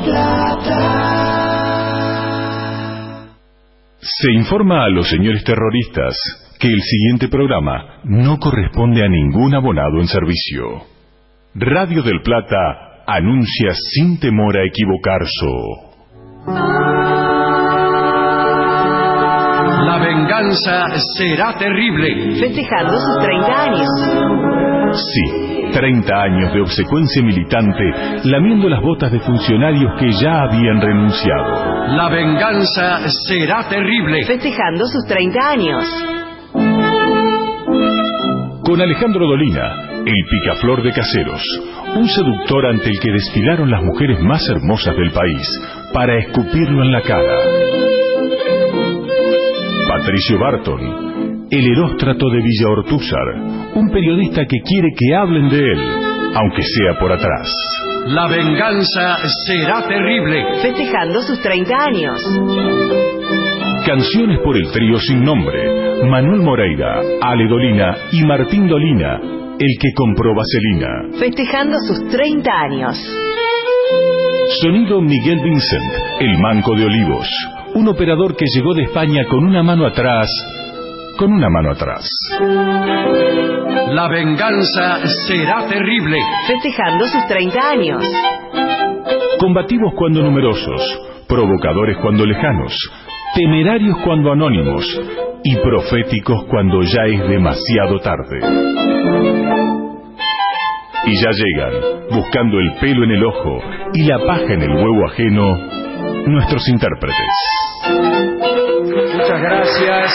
Se informa a los señores terroristas que el siguiente programa no corresponde a ningún abonado en servicio. Radio del Plata anuncia sin temor a equivocarse. La venganza será terrible. Festejando sus 30 años. Sí, 30 años de obsecuencia militante, lamiendo las botas de funcionarios que ya habían renunciado. La venganza será terrible. Festejando sus 30 años. Con Alejandro Dolina, el picaflor de Caseros, un seductor ante el que desfilaron las mujeres más hermosas del país para escupirlo en la cara. Patricio Barton, el Heróstrato de Villa Ortúzar, un periodista que quiere que hablen de él, aunque sea por atrás. La venganza será terrible. Festejando sus 30 años. Canciones por el trío sin nombre, Manuel Moreira, Ale Dolina y Martín Dolina, el que compró vaselina. Festejando sus 30 años. Sonido Miguel Vincent, el Manco de Olivos, un operador que llegó de España con una mano atrás. La venganza será terrible. Festejando sus 30 años. Combativos cuando numerosos, provocadores cuando lejanos, temerarios cuando anónimos y proféticos cuando ya es demasiado tarde. Y ya llegan, buscando el pelo en el ojo y la paja en el huevo ajeno, nuestros intérpretes. Muchas gracias.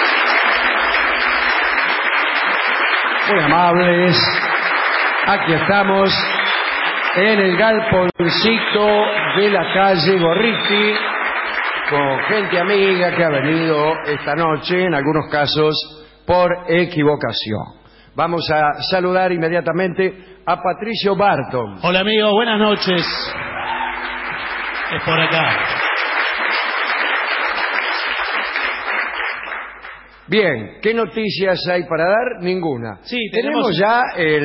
Muy amables. Aquí estamos en el galponcito de la calle Gorriti, con gente amiga que ha venido esta noche, en algunos casos por equivocación. Vamos a saludar inmediatamente a Patricio Barton. Hola amigo, buenas noches. Es por acá. Bien, ¿qué noticias hay para dar? Ninguna. Sí, tenemos ya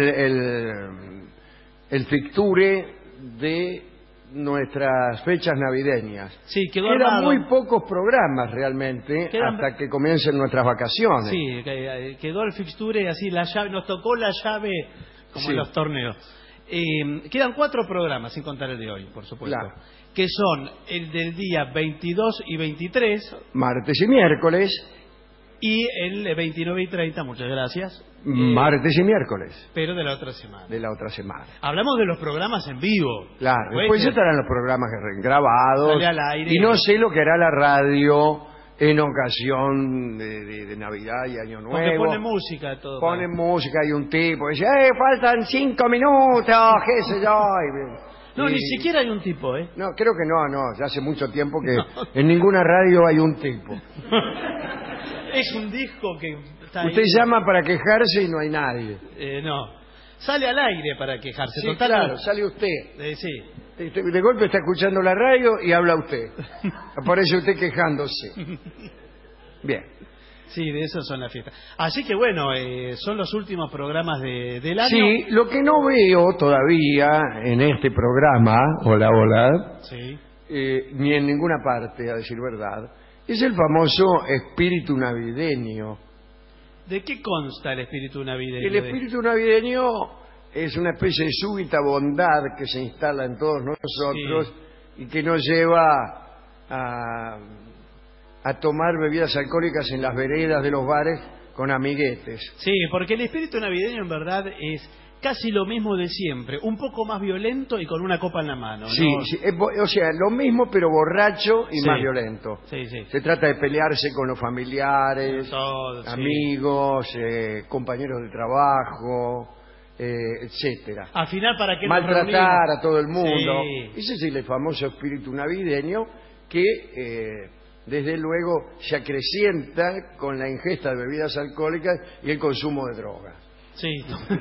el ficture de nuestras fechas navideñas. Sí, Quedan armado. muy pocos programas realmente hasta que comiencen nuestras vacaciones. Sí, quedó el fixture así, la llave, nos tocó la llave como Sí. en los torneos. Quedan 4 programas, sin contar el de hoy, por supuesto. Claro. Que son el del día 22 y 23 Martes y miércoles. y el 29 y 30, muchas gracias. Martes y miércoles Pero de la otra semana. de la otra semana. Hablamos de los programas en vivo. Claro, después estarán los programas grabados. Sale al aire. Y no sé lo que hará la radio en ocasión de Navidad y Año Nuevo. Porque pone música todo. Pone música y un tipo dice, faltan 5 minutos, qué sé yo. No, ni siquiera hay un tipo, ¿eh? No, creo que no, ya hace mucho tiempo que en ninguna radio hay un tipo. Es un disco que está Usted ahí. llama para quejarse y no hay nadie. No. Sale al aire para quejarse. Sí, Total, claro, sale usted. sí. De golpe está escuchando la radio y habla usted. Aparece usted quejándose. Bien. Sí, de eso son las fiestas. Así que bueno, son los últimos programas del año. Sí, lo que no veo todavía en este programa, hola, Sí. ni en ninguna parte, a decir verdad, es el famoso espíritu navideño. ¿De qué consta el espíritu navideño? El espíritu navideño es una especie de súbita bondad que se instala en todos nosotros y que nos lleva a tomar bebidas alcohólicas en las veredas de los bares con amiguetes. Sí, porque el espíritu navideño en verdad es casi lo mismo de siempre, un poco más violento y con una copa en la mano, ¿no? Sí, o sea, lo mismo pero borracho y más violento. Sí. Se trata de pelearse con los familiares, Todo, amigos, compañeros de trabajo, etcétera. Al final, ¿para qué nos Maltratar reunimos? a todo el mundo. Sí. Ese es el famoso espíritu navideño que, desde luego, se acrecienta con la ingesta de bebidas alcohólicas y el consumo de drogas. Sí.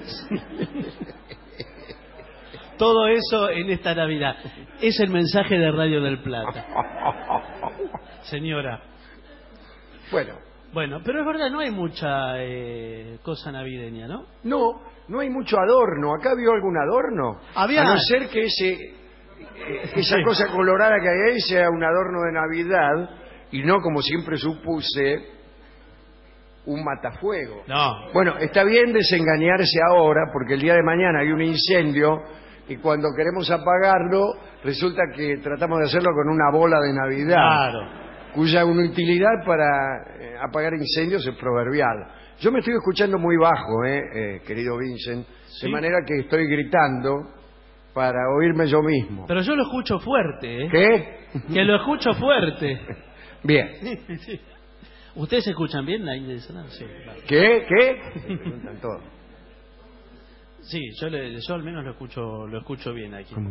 Todo eso en esta Navidad. Es el mensaje de Radio del Plata. Señora. Bueno, pero es verdad, no hay mucha cosa navideña, ¿no? No hay mucho adorno. ¿Acá vio algún adorno? Había. A no ser que esa cosa colorada que hay ahí sea un adorno de Navidad y no, como siempre supuse, un matafuego. No. Bueno, está bien desengañarse ahora porque el día de mañana hay un incendio y cuando queremos apagarlo resulta que tratamos de hacerlo con una bola de Navidad, Claro. cuya utilidad para apagar incendios es proverbial. Yo me estoy escuchando muy bajo, querido Vincent, ¿Sí? de manera que estoy gritando para oírme yo mismo. Pero yo lo escucho fuerte, ¿eh? ¿Qué? Que lo escucho fuerte. Bien. Sí. ¿Ustedes se escuchan bien ahí de ese lado? Sí, claro. ¿Qué? Me preguntan todo. Sí, yo al menos lo escucho bien aquí. ¿Cómo?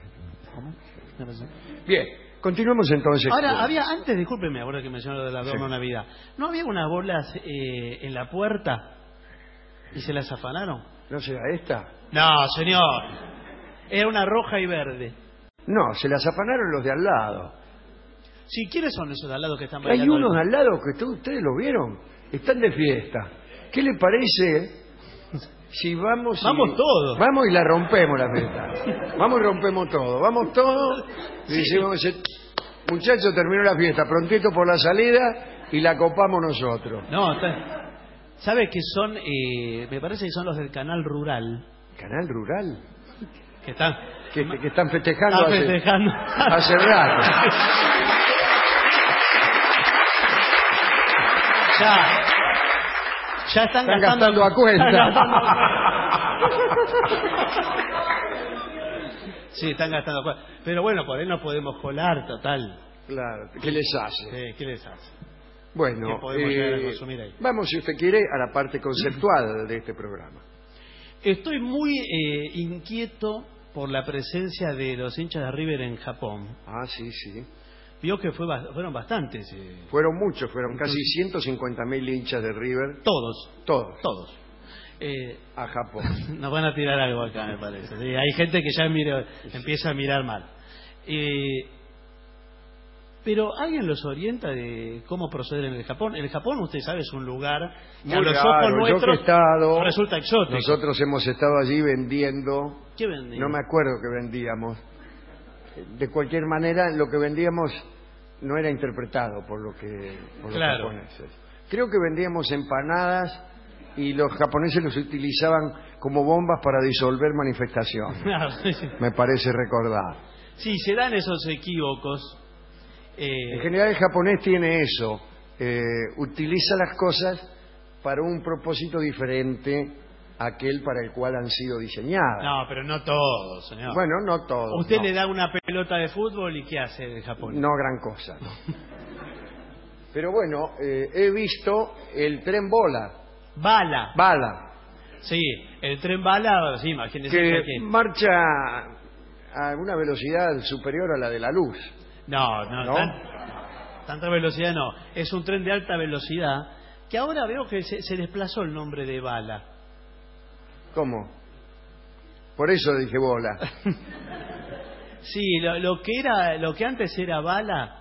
Bien, continuemos entonces. Ahora, antes, discúlpeme, ahora que mencionó lo del adorno Navidad, ¿no había unas bolas en la puerta y se las afanaron? ¿No será esta? No, señor. Era una roja y verde. No, se las afanaron los de al lado. Sí, ¿quiénes son esos de al lado que están Hay bailando? unos de al lado que ustedes lo vieron. Están de fiesta. ¿Qué le parece si vamos y... Vamos todos. Vamos y la rompemos la fiesta. Vamos y rompemos todo. Vamos todos y decimos, muchacho, terminó la fiesta, prontito por la salida y la copamos nosotros. No, ¿sabe que son? Me parece que son los del Canal Rural. ¿Canal Rural? Que están... Que están festejando, Están festejando. hace rato. Ya están gastando a cuenta. Están gastando sí, están gastando a cuenta. Pero bueno, por ahí nos podemos colar, total. Claro, ¿qué les hace? Sí, ¿qué les hace? Bueno, ¿Qué podemos llegar a consumir ahí? vamos, si usted quiere, a la parte conceptual de este programa. Estoy muy inquieto por la presencia de los hinchas de River en Japón. Ah, sí. Vio que fueron bastantes. Fueron muchos, fueron casi 150.000 hinchas de River. Todos. A Japón. Nos van a tirar algo acá, me parece. Sí, hay gente que ya empieza a mirar mal. Pero ¿alguien los orienta de cómo proceder en el Japón? El Japón, usted sabe, es un lugar que a los ojos nuestros resulta exótico. Nosotros hemos estado allí vendiendo. ¿Qué vendían? No me acuerdo qué vendíamos. De cualquier manera, lo que vendíamos no era interpretado por los japoneses. Creo que vendíamos empanadas y los japoneses los utilizaban como bombas para disolver manifestaciones. Me parece recordar. Sí, se dan esos equívocos. En general el japonés tiene eso, utiliza las cosas para un propósito diferente a aquel para el cual han sido diseñadas. No, pero no todos, señor. Bueno, no todos. Usted no. le da una pelota de fútbol y ¿qué hace el japonés? No gran cosa. No. Pero bueno, he visto el tren bala. Sí, el tren bala, sí, imagínese que marcha a una velocidad superior a la de la luz. No, tanta velocidad no. Es un tren de alta velocidad que ahora veo que se desplazó el nombre de bala. ¿Cómo? Por eso dije bola. Sí, lo que antes era bala.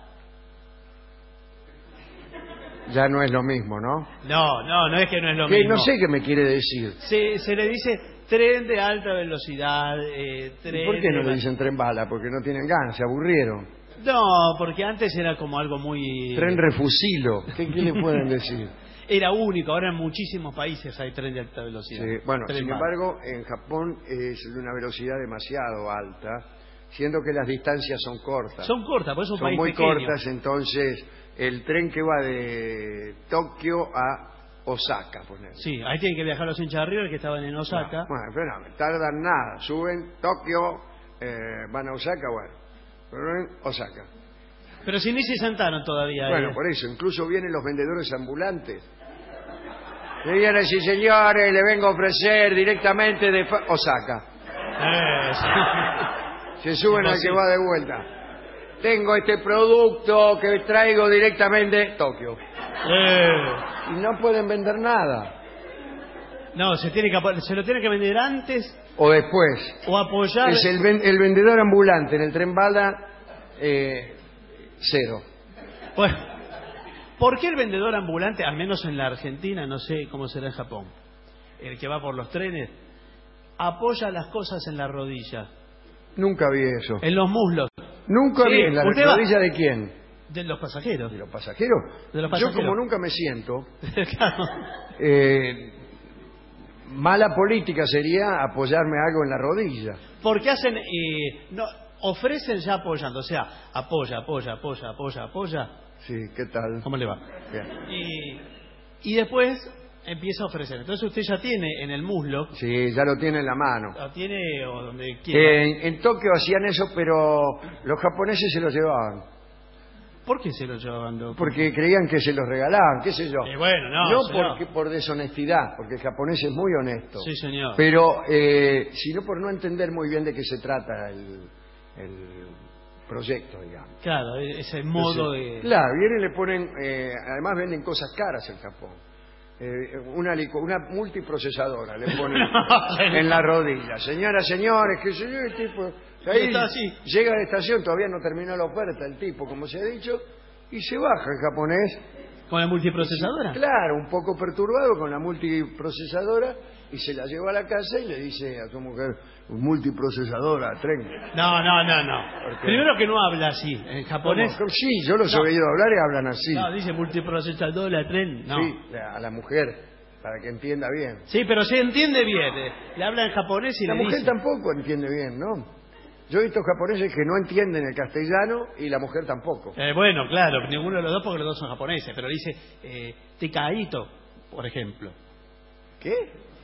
Ya no es lo mismo, ¿no? No es que no es lo mismo. No sé qué me quiere decir. Se le dice tren de alta velocidad. ¿Por qué no le dicen tren bala? Porque no tienen ganas, se aburrieron. No, porque antes era como algo muy... Tren refusilo. ¿Qué le pueden decir? Era único, ahora en muchísimos países hay tren de alta velocidad. Sí, bueno, sin embargo, en Japón es de una velocidad demasiado alta, siendo que las distancias son cortas. Son cortas, por eso es un país muy pequeño. cortas, entonces el tren que va de Tokio a Osaka, ponele. Sí, ahí tienen que viajar los hinchas de River que estaban en Osaka. Bueno, pero no, tardan nada, suben Tokio, van a Osaka, Osaka. Pero si ni se sentaron todavía. Bueno, por eso, incluso vienen los vendedores ambulantes. Señoras y señores, le vengo a ofrecer directamente de Osaka. Se suben al que va de vuelta. Tengo este producto que traigo directamente de Tokio. Y no pueden vender nada. No, se lo tiene que vender antes o después. O apoyar. Es el vendedor ambulante en el tren bala, cero. Bueno, ¿por qué el vendedor ambulante, al menos en la Argentina, no sé cómo será en Japón, el que va por los trenes, apoya las cosas en la rodilla? Nunca vi eso. En los muslos. Nunca vi. ¿En la rodilla de quién? De los pasajeros. ¿De los pasajeros? De los pasajeros. Yo como nunca me siento, Claro. mala política sería apoyarme algo en la rodilla. Porque hacen, no, ofrecen ya apoyando, o sea, apoya. Sí, ¿qué tal? ¿Cómo le va? Bien. Y después empieza a ofrecer. Entonces usted ya tiene en el muslo. Sí, ya lo tiene en la mano. Lo tiene o donde quiera. En Tokio hacían eso, pero los japoneses se lo llevaban. ¿Por qué se lo llevaban? Porque creían que se los regalaban, qué sé yo. Bueno, no por deshonestidad, porque el japonés es muy honesto. Sí, señor. Pero, sino por no entender muy bien de qué se trata el proyecto, digamos. Claro, ese modo de... Claro, vienen y le ponen... además venden cosas caras en Japón. Una multiprocesadora le ponen en la rodilla. Señoras, señores, que sé yo, el tipo... Ahí llega a la estación, todavía no terminó la oferta, el tipo, como se ha dicho, y se baja el japonés. ¿Con la multiprocesadora? Claro, un poco perturbado con la multiprocesadora, y se la lleva a la casa y le dice a su mujer, multiprocesadora, tren. No. Primero que no habla así, en japonés. ¿Cómo? Sí, yo los he oído hablar y hablan así. No, dice multiprocesadora, tren. No. Sí, a la mujer, para que entienda bien. Sí, pero se entiende bien. Le habla en japonés y la le dice... mujer tampoco entiende bien, ¿no? Yo he visto japoneses que no entienden el castellano y la mujer tampoco. Bueno, claro, ninguno de los dos porque los dos son japoneses, pero dice Tikaito, por ejemplo. ¿Qué?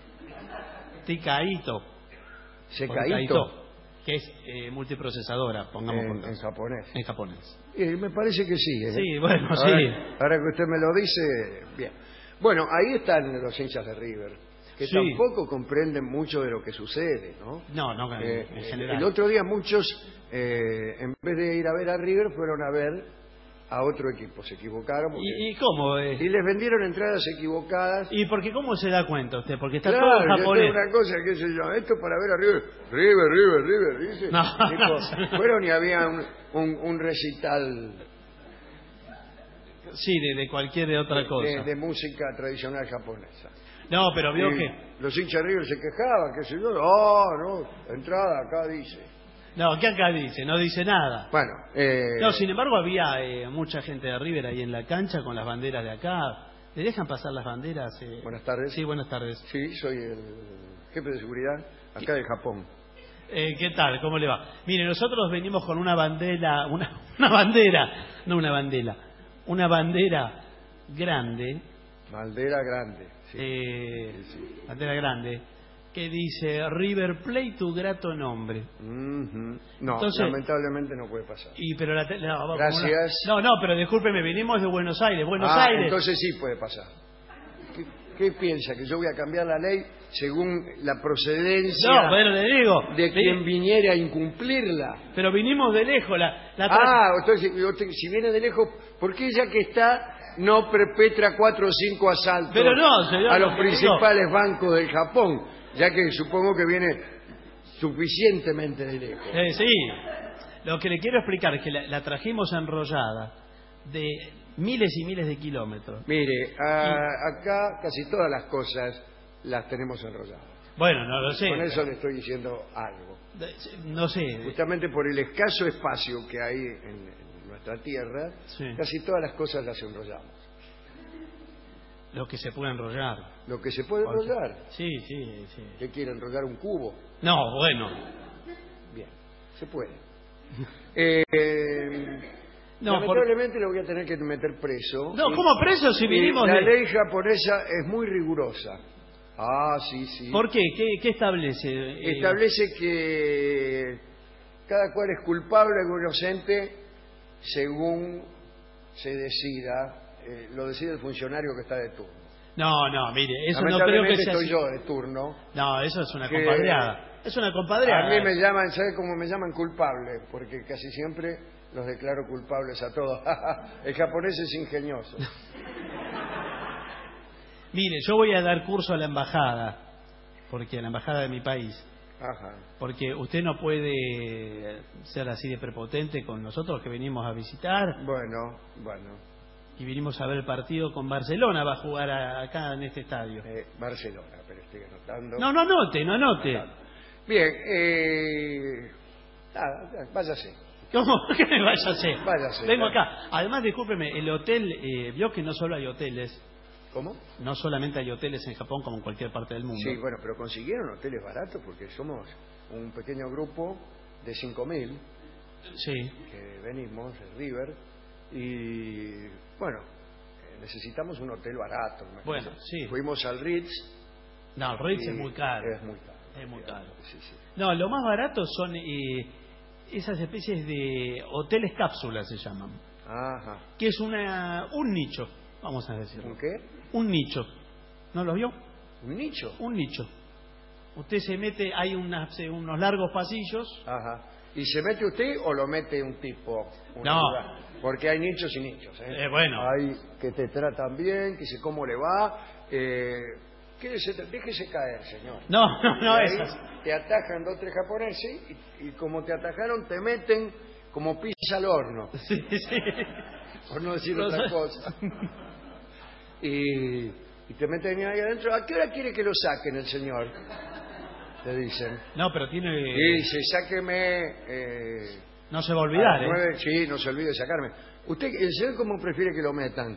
Tikaito. Secaito. Que es multiprocesadora, pongamos por en japonés. En japonés. Me parece que sí. Sí, bueno, ahora, sí. Ahora que usted me lo dice, bien. Bueno, ahí están los hinchas de River, que sí. tampoco comprenden mucho de lo que sucede, ¿no? No, en general. El otro día muchos, en vez de ir a ver a River, fueron a ver a otro equipo. Se equivocaron. ¿Y cómo? Y les vendieron entradas equivocadas. ¿Y por qué cómo se da cuenta usted? Porque está claro, todo en japonés. Una cosa, qué sé yo, esto para ver a River, dice. No, tipo, fueron y había un recital. Sí, de cualquier otra cosa. De música tradicional japonesa. No, pero vio que... Los hinchas de River se quejaban, qué sé yo. No, entrada acá dice. No, ¿qué acá dice? No dice nada. Bueno, no, sin embargo había mucha gente de River ahí en la cancha con las banderas de acá. ¿Le dejan pasar las banderas? Buenas tardes. Sí, buenas tardes. Sí, soy el jefe de seguridad acá de Japón. ¿Qué tal? ¿Cómo le va? Mire, nosotros venimos con una bandera, una bandera grande. Bandera grande. Sí. Bandera grande. Que dice River Plate, tu grato nombre. No, entonces, lamentablemente no puede pasar. Pero gracias. No, pero discúlpeme, venimos de Buenos Aires. Aires. Entonces sí puede pasar. ¿Qué piensa? ¿Que yo voy a cambiar la ley según la procedencia le digo, de quien viniera a incumplirla? Pero vinimos de lejos. Entonces, si viene de lejos, ¿por qué ya que está no perpetra 4 o 5 asaltos señor, a los principales bancos del Japón? Ya que supongo que viene suficientemente de lejos. Sí, lo que le quiero explicar es que la trajimos enrollada de miles y miles de kilómetros. Mire, acá casi todas las cosas las tenemos enrolladas. Bueno, no lo sé. Con eso le estoy diciendo algo. No sé. Justamente por el escaso espacio que hay en nuestra tierra, casi todas las cosas las enrollamos. Lo que se puede enrollar. Lo que se puede enrollar. Sí. ¿Qué quiere enrollar un cubo? No, bueno. Bien, se puede. Lamentablemente lo voy a tener que meter preso. No, ¿cómo preso si vinimos la ley japonesa es muy rigurosa. Sí. ¿Por qué? ¿Qué establece? Establece que cada cual es culpable o inocente según se decida. Lo decide el funcionario que está de turno. No, mire, eso no creo que sea estoy yo de turno. No, eso es una compadreada. Es una compadreada. A mí me llaman, ¿sabe cómo me llaman? Culpable, porque casi siempre los declaro culpables a todos. El japonés es ingenioso. Mire, yo voy a dar curso a la embajada, porque a la embajada de mi país. Ajá. Porque usted no puede ser así de prepotente con nosotros que venimos a visitar. Bueno. Y vinimos a ver el partido con Barcelona, va a jugar acá en este estadio. Barcelona, pero estoy anotando. No anote. Bien, Váyase. ¿Cómo que me váyase? Váyase. Vengo acá. Además, discúlpeme, el hotel, vio que no solo hay hoteles. ¿Cómo? No solamente hay hoteles en Japón como en cualquier parte del mundo. Sí, bueno, pero consiguieron hoteles baratos porque somos un pequeño grupo de 5.000 que venimos, el River, y bueno, necesitamos un hotel barato. Imagínate. Bueno, sí. Fuimos al Ritz. No, el Ritz es muy caro. Es muy caro. Es muy caro. Sí. No, lo más barato son esas especies de hoteles cápsulas, se llaman. Ajá. Que es un nicho, vamos a decirlo. ¿Un qué? Un nicho. ¿No lo vio? ¿Un nicho? Un nicho. Usted se mete, hay unos largos pasillos. Ajá. ¿Y se mete usted o lo mete un tipo? No. Porque hay nichos y nichos. Bueno. Hay que te tratan bien, que sé cómo le va. Déjese caer, señor. No, ahí esas. Te atajan 2 o 3 japoneses y como te atajaron te meten como pizza al horno. Sí. Por no decir otra cosa. Y te meten ahí adentro. ¿A qué hora quiere que lo saquen el señor? Te dicen. No, pero tiene... Y dice, sáqueme... no se va a olvidar, 9, sí, no se olvide de sacarme. ¿Usted, el señor, cómo prefiere que lo metan?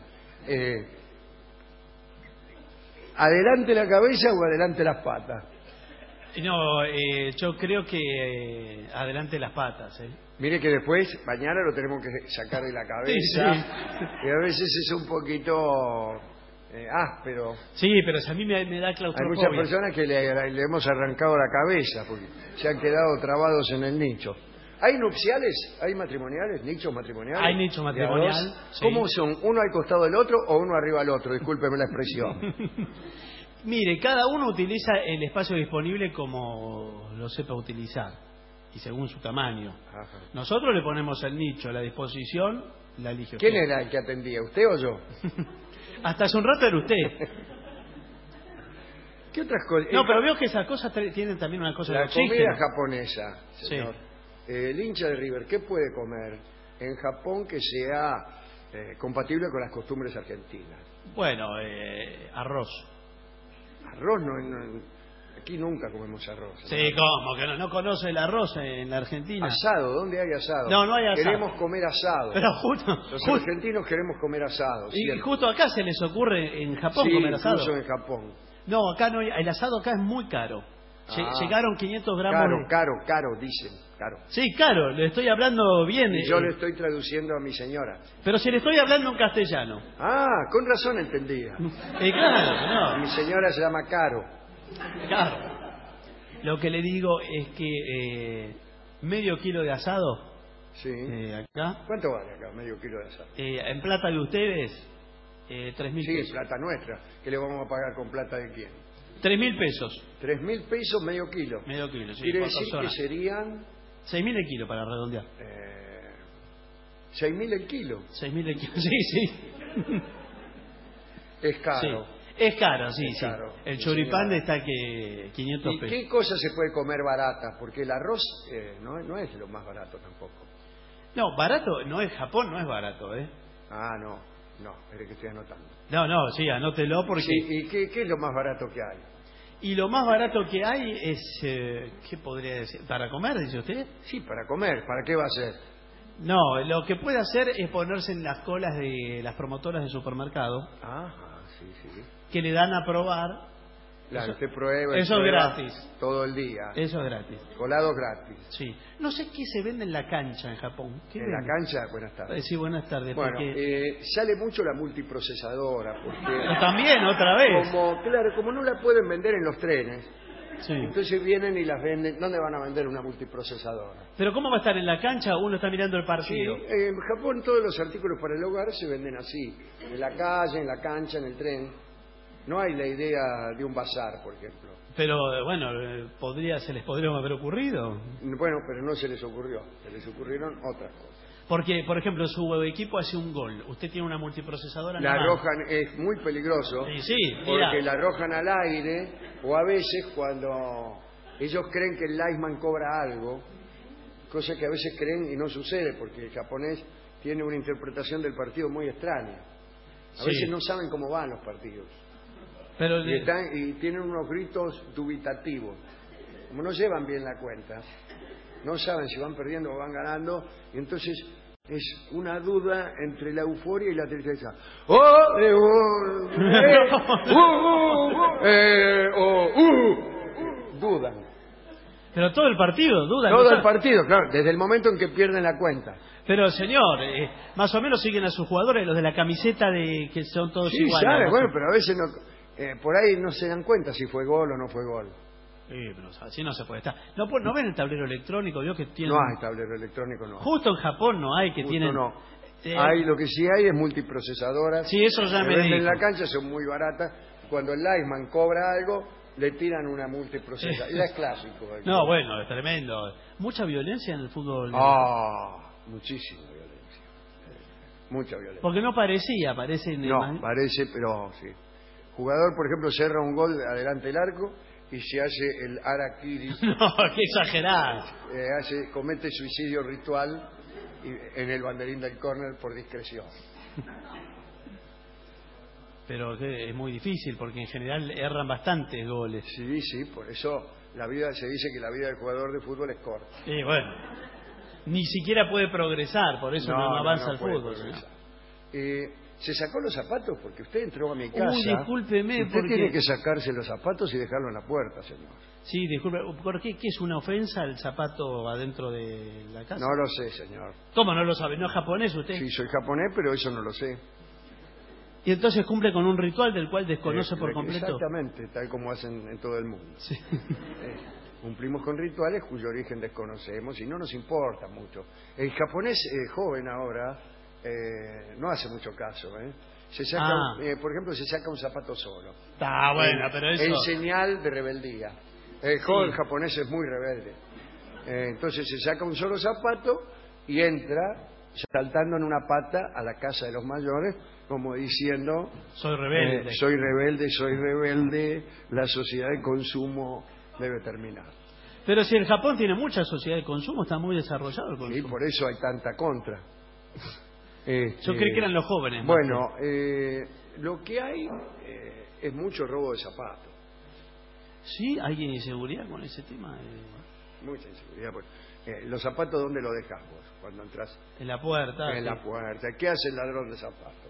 ¿Adelante la cabeza o adelante las patas? No, yo creo que adelante las patas, Mire que después, mañana lo tenemos que sacar de la cabeza. Sí. Y a veces es un poquito áspero. Sí, pero si a mí me da claustrofobia. Hay muchas personas que le hemos arrancado la cabeza porque se han quedado trabados en el nicho. ¿Hay nupciales? ¿Hay matrimoniales? ¿Nichos matrimoniales? Hay nicho matrimonial. Sí. ¿Cómo son? ¿Uno al costado del otro o uno arriba del otro? Discúlpeme la expresión. Mire, cada uno utiliza el espacio disponible como lo sepa utilizar y según su tamaño. Ajá. Nosotros le ponemos el nicho a la disposición, la elige ¿Quién usted. era el que atendía? ¿Usted o yo? Hasta hace un rato era usted. ¿Qué otras cosas? No, pero veo que esas cosas tienen también una cosa de La oxígeno. comida japonesa, señor. Sí. El hincha de River, ¿qué puede comer en Japón que sea compatible con las costumbres argentinas? Bueno, arroz. Arroz aquí nunca comemos arroz. Sí, ¿cómo? ¿Que no conoce el arroz en la Argentina? Asado, ¿dónde hay asado? No hay asado. Queremos comer asado. Pero justo... Los argentinos queremos comer asado. Y justo acá se les ocurre en Japón comer asado. Incluso en Japón. No, acá no hay, el asado acá es muy caro. Llegaron 500 gramos... Caro, dicen, caro. Sí, caro, le estoy hablando bien. Y yo le estoy traduciendo a mi señora. Pero si le estoy hablando en castellano. Con razón entendía. Claro, no. Mi señora se llama Caro. Claro. Lo que le digo es que medio kilo de asado, sí. Acá. ¿Cuánto vale acá medio kilo de asado? En plata de ustedes, 3.000 pesos. Sí, plata nuestra. ¿Qué le vamos a pagar con plata de quién? 3.000 pesos. 3.000 pesos medio kilo. Medio kilo, sí. Quiere por decir persona. que serían... 6.000 el kilo para redondear. 6.000 el kilo. 6.000 el kilo, sí. Es caro. Sí. Es caro, sí, Es caro. El Sí, choripán señora. está que 500 ¿Y pesos. qué cosas se puede comer barata? Porque el arroz no es lo más barato tampoco. No, barato, no es Japón, no es barato, ¿eh? No, espere que estoy anotando. No, sí, anótelo porque... Sí, ¿y qué es lo más barato que hay? Y lo más barato que hay es... ¿qué podría decir? ¿Para comer, dice usted? Sí, para comer. ¿Para qué va a ser? No, lo que puede hacer es ponerse en las colas de las promotoras de supermercado. Sí. Que le dan a probar. Claro, usted prueba. Eso es gratis. Todo el día. Eso es gratis. Colados gratis. Sí. No sé qué se vende en la cancha en Japón. ¿Qué En la vende? cancha, buenas tardes. Sí, buenas tardes. Bueno, porque... sale mucho la multiprocesadora. Porque Pero también, otra vez. Como no la pueden vender en los trenes, Sí. entonces vienen y las venden. ¿Dónde van a vender una multiprocesadora? Pero ¿cómo va a estar en la cancha? Uno está mirando el Sí, partido. en Japón todos los artículos para el hogar se venden así. En la calle, en la cancha, en el tren. No hay la idea de un bazar, por ejemplo. Pero bueno, se les podría haber ocurrido. Bueno, pero no se les ocurrió. Se les ocurrieron otras cosas. Porque, por ejemplo, su equipo hace un gol. Usted tiene una multiprocesadora. La en la mano. arrojan, es muy peligroso. Sí, porque mira. la arrojan al aire, o a veces cuando ellos creen que el linesman cobra algo, cosa que a veces creen y no sucede, porque el japonés tiene una interpretación del partido muy extraña. A veces no saben cómo van los partidos. Pero Y tienen unos gritos dubitativos. Como no llevan bien la cuenta, no saben si van perdiendo o van ganando, y entonces es una duda entre la euforia y la tristeza. Dudan. Pero todo el partido, dudan. Todo el partido, claro, desde el momento en que pierden la cuenta. Pero señor, más o menos siguen a sus jugadores, los de la camiseta de que son todos sí, iguales. Sabe, bueno, pero a veces por ahí no se dan cuenta si fue gol o no fue gol. Sí, pero así no se puede estar. ¿No ven el tablero electrónico? Vio que tienen... No hay tablero electrónico, no. Justo en Japón no hay, que Justo tienen... no. Hay, lo que sí hay es multiprocesadoras. Sí, eso ya me dijo. En la cancha son muy baratas. Cuando el lineman cobra algo, le tiran una multiprocesadora. Y es clásico. No, bueno, es tremendo. Mucha violencia en el fútbol. Muchísima violencia. Mucha violencia. Porque no parecía, parece... No, parece, pero sí. Jugador, por ejemplo, cerra un gol adelante del arco y se hace el harakiri. No, qué exagerado. Comete suicidio ritual en el banderín del córner por discreción. Pero es muy difícil, porque en general erran bastantes goles. Sí, por eso se dice que la vida del jugador de fútbol es corta. Y bueno, ni siquiera puede progresar, por eso no avanza el fútbol. ¿Se sacó los zapatos? Porque usted entró a mi casa. Discúlpeme. Usted tiene que sacarse los zapatos y dejarlo en la puerta, señor. Sí, disculpe. ¿Por qué? ¿Qué es una ofensa el zapato adentro de la casa? No lo sé, señor. ¿Cómo no lo sabe? ¿No es japonés usted? Sí, soy japonés, pero eso no lo sé. Y entonces cumple con un ritual del cual desconoce por completo. Exactamente, tal como hacen en todo el mundo. Sí. Cumplimos con rituales cuyo origen desconocemos y no nos importa mucho. El japonés joven ahora no hace mucho caso. Se saca, por ejemplo, se saca un zapato solo. Está bueno, pero eso... En señal de rebeldía. El joven japonés es muy rebelde. Entonces se saca un solo zapato y entra saltando en una pata a la casa de los mayores, como diciendo: soy rebelde. Soy rebelde, la sociedad de consumo debe terminar. Pero si el Japón tiene mucha sociedad de consumo, está muy desarrollado el consumo. Y por eso hay tanta contra. Yo creí que eran los jóvenes. Bueno, lo que hay es mucho robo de zapatos. ¿Sí? ¿Hay inseguridad con ese tema? Mucha inseguridad. Los zapatos, ¿dónde los dejas vos cuando entras? En la puerta. En la puerta. ¿Qué hace el ladrón de zapatos?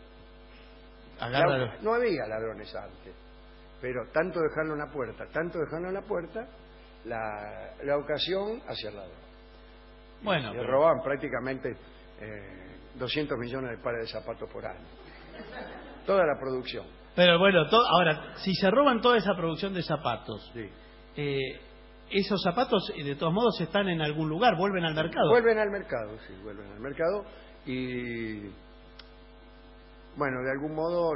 No había ladrones antes, pero tanto dejarlo en la puerta, la ocasión hacia el ladrón. Bueno, le robaban prácticamente 200 millones de pares de zapatos por año. Toda la producción. Pero bueno, ahora, si se roban toda esa producción de zapatos, sí. Esos zapatos de todos modos están en algún lugar, vuelven al mercado. Vuelven al mercado y bueno, de algún modo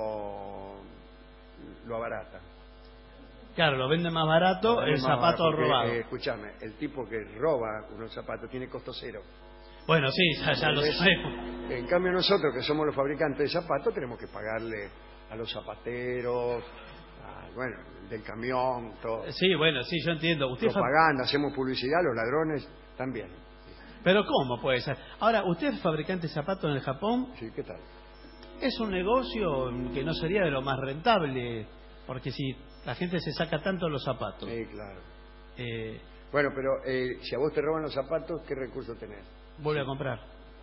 lo abaratan. Claro, lo venden más barato el zapato robado. Escúchame, el tipo que roba unos zapatos tiene costo cero. Bueno, sí, ya lo sabemos. En cambio nosotros, que somos los fabricantes de zapatos, tenemos que pagarle a los zapateros, del camión, todo. Sí, bueno, sí, yo entiendo. Propaganda, hacemos publicidad, los ladrones también. Pero ¿cómo puede ser? Ahora, ¿usted es fabricante de zapatos en el Japón? Sí, ¿qué tal? Es un negocio que no sería de lo más rentable, porque si la gente se saca tanto los zapatos. Sí, claro. Bueno, pero si a vos te roban los zapatos, ¿qué recurso tenés? Vuelve a comprar.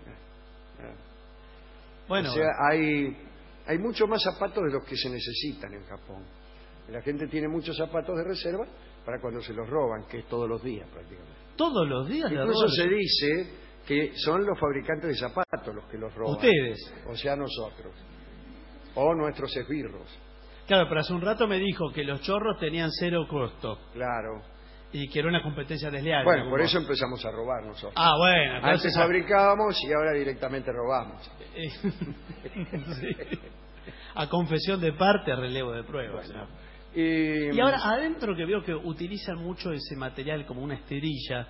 Bueno, o sea, hay mucho más zapatos de los que se necesitan en Japón. La gente tiene muchos zapatos de reserva para cuando se los roban, que es todos los días prácticamente. ¿Todos los días? Incluso se dice que son los fabricantes de zapatos los que los roban. ¿Ustedes? O sea, nosotros. O nuestros esbirros. Claro, pero hace un rato me dijo que los chorros tenían cero costo. Claro. Y que era una competencia desleal. Bueno, por eso empezamos a robar nosotros. Bueno. Antes fabricábamos y ahora directamente robamos. Sí. A confesión de parte, relevo de pruebas. Bueno. Y ahora, adentro que veo que utilizan mucho ese material como una esterilla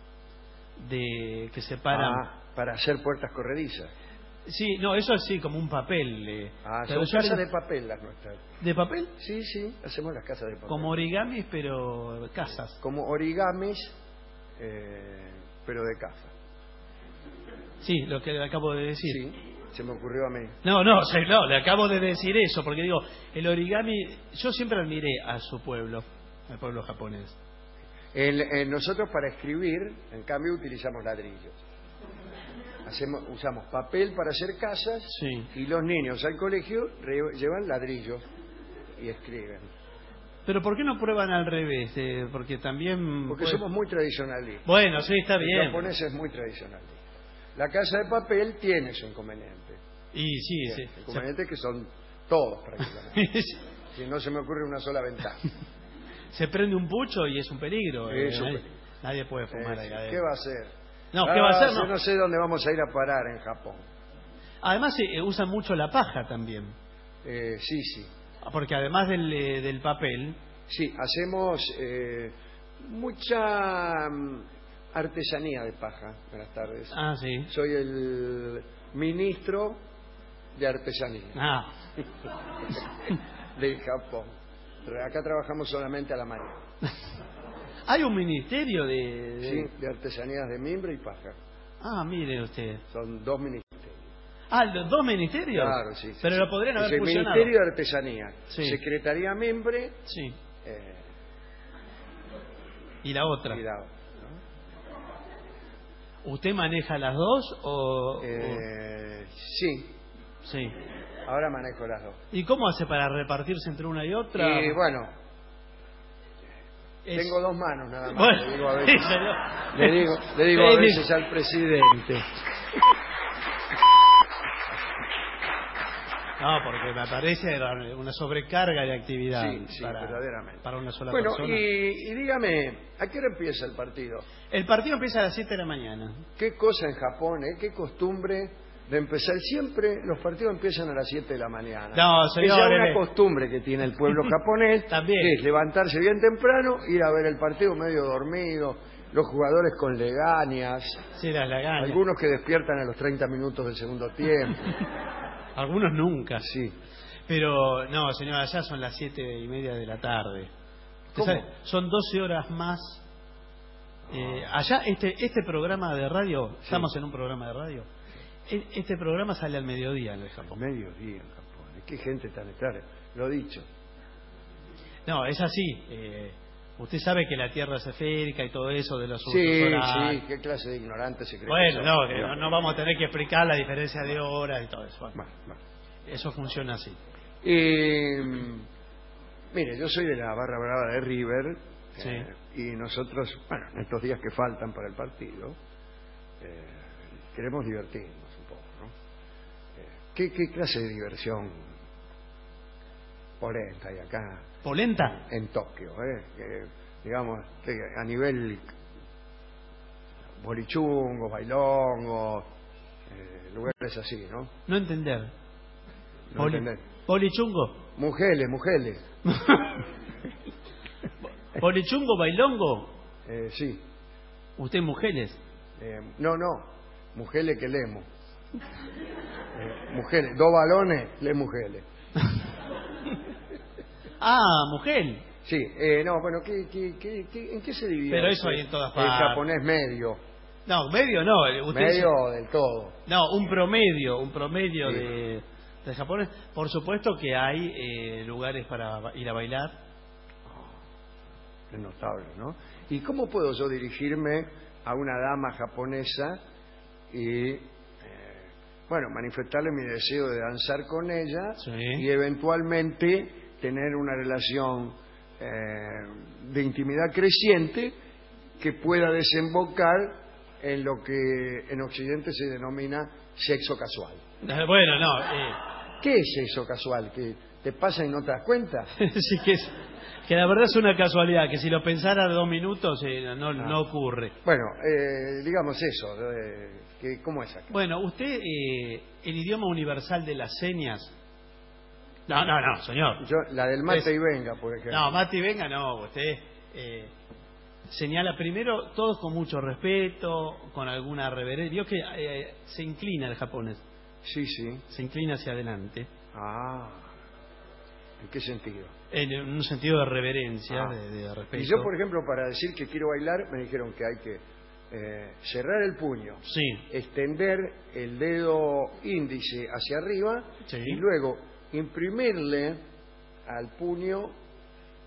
que separa... para hacer puertas corredizas. Sí, no, eso sí, como un papel. Son casas de papel las nuestras. ¿De papel? Sí, hacemos las casas de papel. Como origamis, pero casas. Como origamis, pero de casa. Sí, lo que le acabo de decir. Sí, se me ocurrió a mí. No, le acabo de decir eso, porque digo, el origami, yo siempre admiré a su pueblo, al pueblo japonés. Nosotros para escribir, en cambio, utilizamos ladrillos. Usamos papel para hacer casas, sí, y los niños al colegio llevan ladrillos y escriben. Pero ¿por qué no prueban al revés? Porque también... Porque somos muy tradicionalistas. Bueno, sí, está bien. El japonés es muy tradicionalista. La casa de papel tiene su inconveniente. Y sí, sí. Inconvenientes que son todos prácticamente. Si no se me ocurre una sola ventaja. Se prende un pucho y es un peligro. Peligro. Nadie puede fumar ahí adentro. ¿Qué va a hacer? No, ¿qué va a hacer? Yo no sé dónde vamos a ir a parar en Japón. Además usan mucho la paja también. Sí. Porque además del papel... Sí, hacemos mucha artesanía de paja. Buenas tardes. Ah, sí. Soy el ministro de artesanía. Ah. De Japón. Pero acá trabajamos solamente a la mañana. Hay un ministerio Sí, de artesanías de mimbre y paja. Ah, mire usted. Son 2 ministerios. Ah, ¿los 2 ministerios? Claro, sí. Pero lo podrían haber fusionado. El Ministerio de Artesanía, sí. Secretaría Mimbre, sí. Y la otra. Y la otra, ¿no? ¿Usted maneja las dos o...? Sí. Sí. Ahora manejo las dos. ¿Y cómo hace para repartirse entre una y otra? Y bueno, tengo 2 manos nada más. Bueno, le digo a veces, sí, le digo a veces al presidente. No, porque me parece una sobrecarga de actividad. Sí, verdaderamente. Para una sola bueno, persona. Y dígame, ¿a qué hora empieza el partido? El partido empieza a las 7 de la mañana. Qué cosa en Japón, qué costumbre de empezar. Siempre los partidos empiezan a las 7 de la mañana. No, señor. Es ya una costumbre que tiene el pueblo japonés. También. Es levantarse bien temprano, ir a ver el partido medio dormido, los jugadores con legañas. Sí, las legañas. Algunos que despiertan a los 30 minutos del segundo tiempo. Algunos nunca. Sí. Pero, no, señor, allá son las 7:30 de la tarde. ¿Cómo? Son 12 horas más. Allá, este programa de radio, sí. Estamos en un programa de radio. Este programa sale al mediodía en el Japón. Mediodía en Japón. Qué gente tan extraña. Lo dicho. No, es así. Usted sabe que la Tierra es esférica y todo eso de los usos Sí, horarios. sí, qué clase de ignorante se cree. Bueno, no vamos a tener que explicar la diferencia de horas y todo eso. Bueno, eso funciona así. Mire, yo soy de la barra brava de River. Sí. Y nosotros, bueno, en estos días que faltan para el partido, queremos divertirnos un poco, ¿no? ¿Qué clase de diversión polenta hay acá? ¿Polenta? En Tokio, digamos, a nivel bolichungos, bailongos, lugares así, ¿no? No entender. No entender. ¿Polichungo? Mujeres. ¿Polichungo, bailongo? Sí. ¿Usted mujeres? No, mujeres que leemos. Mujeres, 2 balones, le mujeres. Ah, mujer. Sí, no, bueno, ¿en qué se divide? Pero eso hay en todas partes. El japonés medio. No, medio no. Medio del todo. No, un promedio sí. de japonés. Por supuesto que hay lugares para ir a bailar. Es notable, ¿no? ¿Y cómo puedo yo dirigirme a una dama japonesa y, bueno, manifestarle mi deseo de danzar con ella sí. Y eventualmente tener una relación de intimidad creciente que pueda desembocar en lo que en Occidente se denomina sexo casual? Bueno, no. ¿Qué es sexo casual? ¿Que te pasa y no te das cuenta? Sí, que la verdad es una casualidad, que si lo pensara 2 minutos no ocurre. Bueno, digamos eso. ¿Cómo es acá? Bueno, usted, el idioma universal de las señas... No, señor. Yo, la del mate y venga, por ejemplo. No, mate y venga no. Usted señala primero, todos con mucho respeto, con alguna reverencia. Vio que se inclina el japonés. Sí. Se inclina hacia adelante. ¿En qué sentido? En un sentido de reverencia, de respeto. Y yo, por ejemplo, para decir que quiero bailar, me dijeron que hay que cerrar el puño, sí. Extender el dedo índice hacia arriba, sí. Y luego imprimirle al puño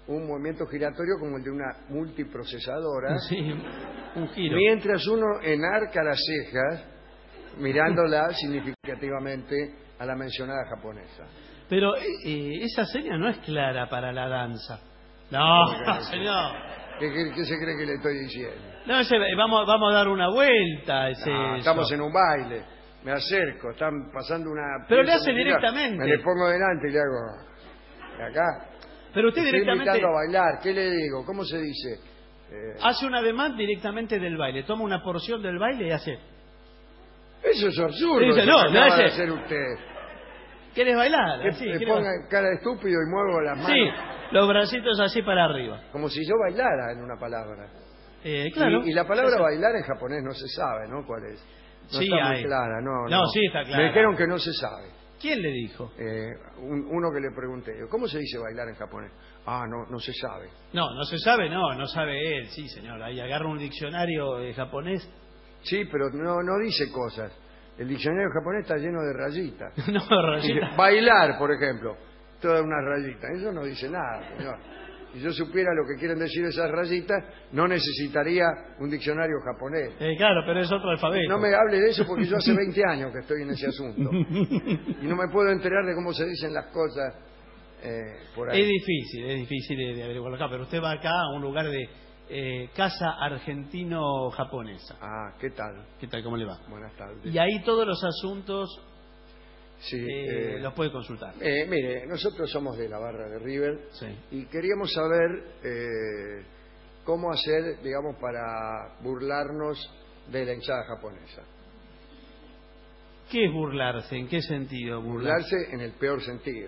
un movimiento giratorio como el de una multiprocesadora. Sí, un giro. Mientras uno enarca las cejas, mirándola significativamente a la mencionada japonesa. Pero esa seña no es clara para la danza. No, señor. ¿Qué se cree que le estoy diciendo? No, vamos a dar una vuelta. Estamos en un baile. Me acerco, están pasando una... Pero le hace directamente. Me le pongo delante y le hago... Acá. Pero usted Estoy directamente... invitando a bailar. ¿Qué le digo? ¿Cómo se dice? Hace un ademán directamente del baile. Toma una porción del baile y hace... Eso es absurdo. Dice, no hace hace... hacer usted. ¿Quieres bailar? Le ponga cara de estúpido y muevo las manos. Sí, los bracitos así para arriba. Como si yo bailara en una palabra. Claro. Y la palabra bailar en japonés no se sabe, ¿no? ¿Cuál es? No sí, está muy clara, no. Sí, está clara. Me dijeron que no se sabe. ¿Quién le dijo? Uno que le pregunté, ¿cómo se dice bailar en japonés? No se sabe. No se sabe, no sabe él, sí, señor. Ahí agarra un diccionario japonés. Sí, pero no dice cosas. El diccionario japonés está lleno de rayitas. No, rayitas. Bailar, por ejemplo, todas unas rayitas. Eso no dice nada, señor. Si yo supiera lo que quieren decir esas rayitas, no necesitaría un diccionario japonés. Claro, pero es otro alfabeto. No me hable de eso porque yo hace 20 años que estoy en ese asunto. Y no me puedo enterar de cómo se dicen las cosas por ahí. Es difícil de averiguarlo acá, pero usted va acá a un lugar de casa argentino-japonesa. ¿Qué tal? ¿Qué tal? ¿Cómo le va? Buenas tardes. Y ahí todos los asuntos sí, los puede consultar. Mire, nosotros somos de la barra de River y queríamos saber cómo hacer, digamos, para burlarnos de la hinchada japonesa. ¿Qué es burlarse? ¿En qué sentido? Burlarse en el peor sentido.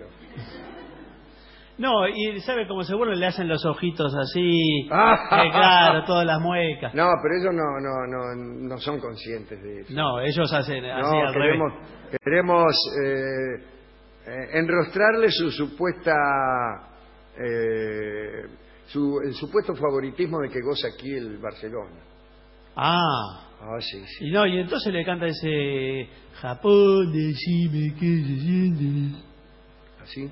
No, y ¿sabe cómo se burla? Le hacen los ojitos así, claro, todas las muecas. No, pero ellos no son conscientes de eso. No, ellos hacen así al revés. Queremos enrostrarle su supuesta... el supuesto favoritismo de que goza aquí el Barcelona. Sí. Y entonces le canta ese Japón, decime qué se siente. ¿Así?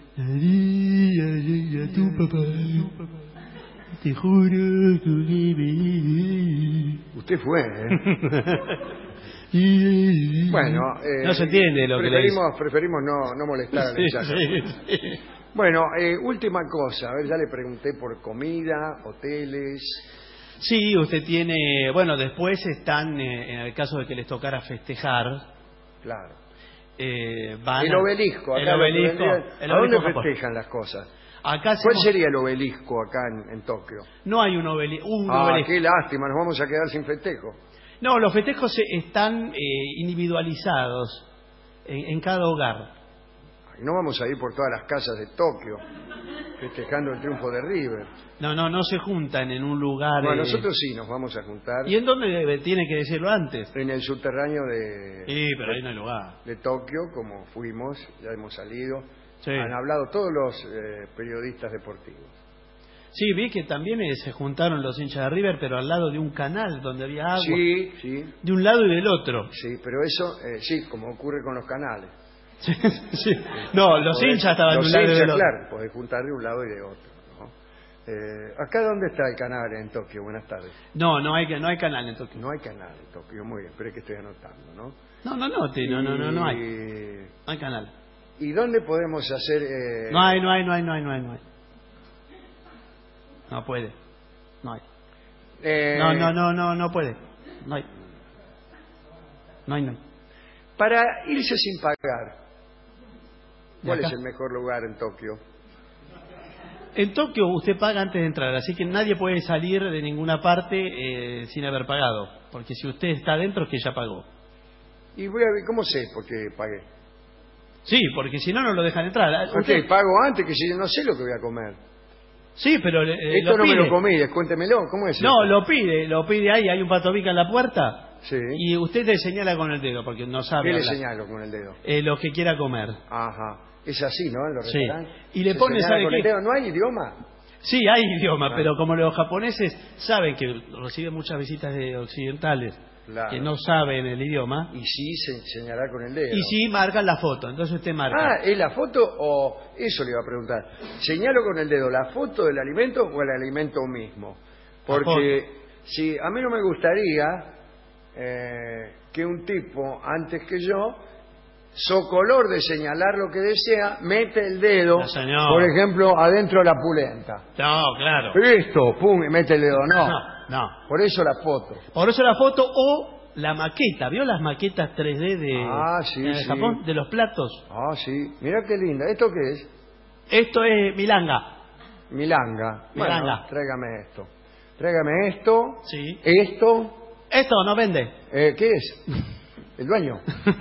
A tu papá, te juro que usted fue, Bueno, no se entiende lo que le dice. Preferimos no molestar a la hinchada. Sí. Bueno, última cosa, a ver, ya le pregunté por comida, hoteles. Sí, usted tiene... Bueno, después están, en el caso de que les tocara festejar... Claro. El obelisco. Acá ¿A dónde festejan las cosas? ¿Cuál sería el obelisco acá en Tokio? No hay un obelisco. Qué lástima, nos vamos a quedar sin festejo. No, los festejos están individualizados en cada hogar. No vamos a ir por todas las casas de Tokio festejando el triunfo de River. No se juntan en un lugar... Bueno, nosotros sí nos vamos a juntar. ¿Y en dónde tiene que decirlo antes? En el subterráneo de... Sí, pero ahí no hay lugar. De Tokio, como fuimos, ya hemos salido. Sí. Han hablado todos los periodistas deportivos. Sí, vi que también se juntaron los hinchas de River, pero al lado de un canal donde había agua. Sí. De un lado y del otro. Sí, pero eso, como ocurre con los canales. Sí. No, los hinchas estaban de un lado y del otro. Claro, podés juntar de un lado y de otro. ¿Acá dónde está el canal en Tokio? Buenas tardes. No hay canal en Tokio. No hay canal en Tokio, muy bien, pero es que estoy anotando, ¿no? No hay. No hay canal. ¿Y dónde podemos hacer...? No hay. No puede. No hay. No puede. No hay. Para irse sin pagar, ¿cuál es el mejor lugar en Tokio? En Tokio usted paga antes de entrar, así que nadie puede salir de ninguna parte sin haber pagado. Porque si usted está adentro es que ya pagó. ¿Y voy a ver cómo sé por qué pagué? Sí, porque si no, no lo dejan entrar. ¿Usted pago antes que si yo no sé lo que voy a comer? Sí, pero esto no me lo comí, descuéntemelo, ¿cómo es? No, lo pide ahí, hay un patobica en la puerta. Sí. Y usted le señala con el dedo, porque no sabe ¿Qué hablar. le señalo con el dedo? Lo que quiera comer. Ajá. Es así, ¿no? En los restaurantes. Y le pone, ¿sabe qué? ¿No hay idioma? Sí, hay idioma, pero como los japoneses saben que reciben muchas visitas de occidentales Claro. que no saben el idioma. Y sí señalar con el dedo. Y sí marcan la foto, entonces usted marca. Ah, ¿es la foto o...? Eso le iba a preguntar. ¿Señalo con el dedo la foto del alimento o el alimento mismo? Porque si a mí no me gustaría que un tipo, antes que yo, socolor de señalar lo que desea, mete el dedo, No, señor. por ejemplo, adentro de la pulenta. No, claro. Esto, pum, y mete el dedo. No. No. Por eso la foto. Por eso la foto o la maqueta. ¿Vio las maquetas 3D de sí. Japón? De los platos. Ah, sí. Mira qué linda. ¿Esto qué es? Esto es milanga. Milanga. Milanga. Bueno, tráigame esto. Tráigame esto. Sí. Esto. Esto no vende. ¿Qué es? ¿El dueño?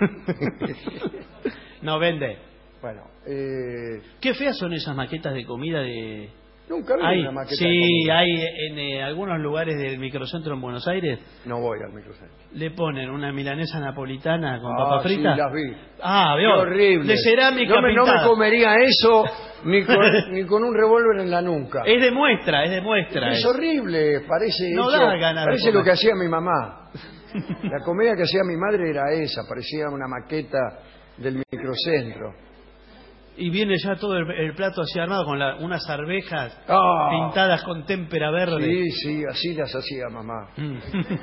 No vende. Bueno, Qué feas son esas maquetas de comida de... nunca vi una maqueta. Sí, de comida. hay en algunos lugares del microcentro en Buenos Aires. No voy al microcentro. Le ponen una milanesa napolitana con papa Sí, frita. las vi. Ah, Qué veo. horrible. De cerámica no me pintada. comería eso ni con un revólver en la nuca. Es de muestra, es de muestra. Es horrible, parece No hecho- da ganas de parece comer. lo que hacía mi mamá. La comida que hacía mi madre era esa, parecía una maqueta del microcentro. Y viene ya todo el plato así armado con unas arvejas Ah. pintadas con témpera verde. Sí, así las hacía mamá. Mm.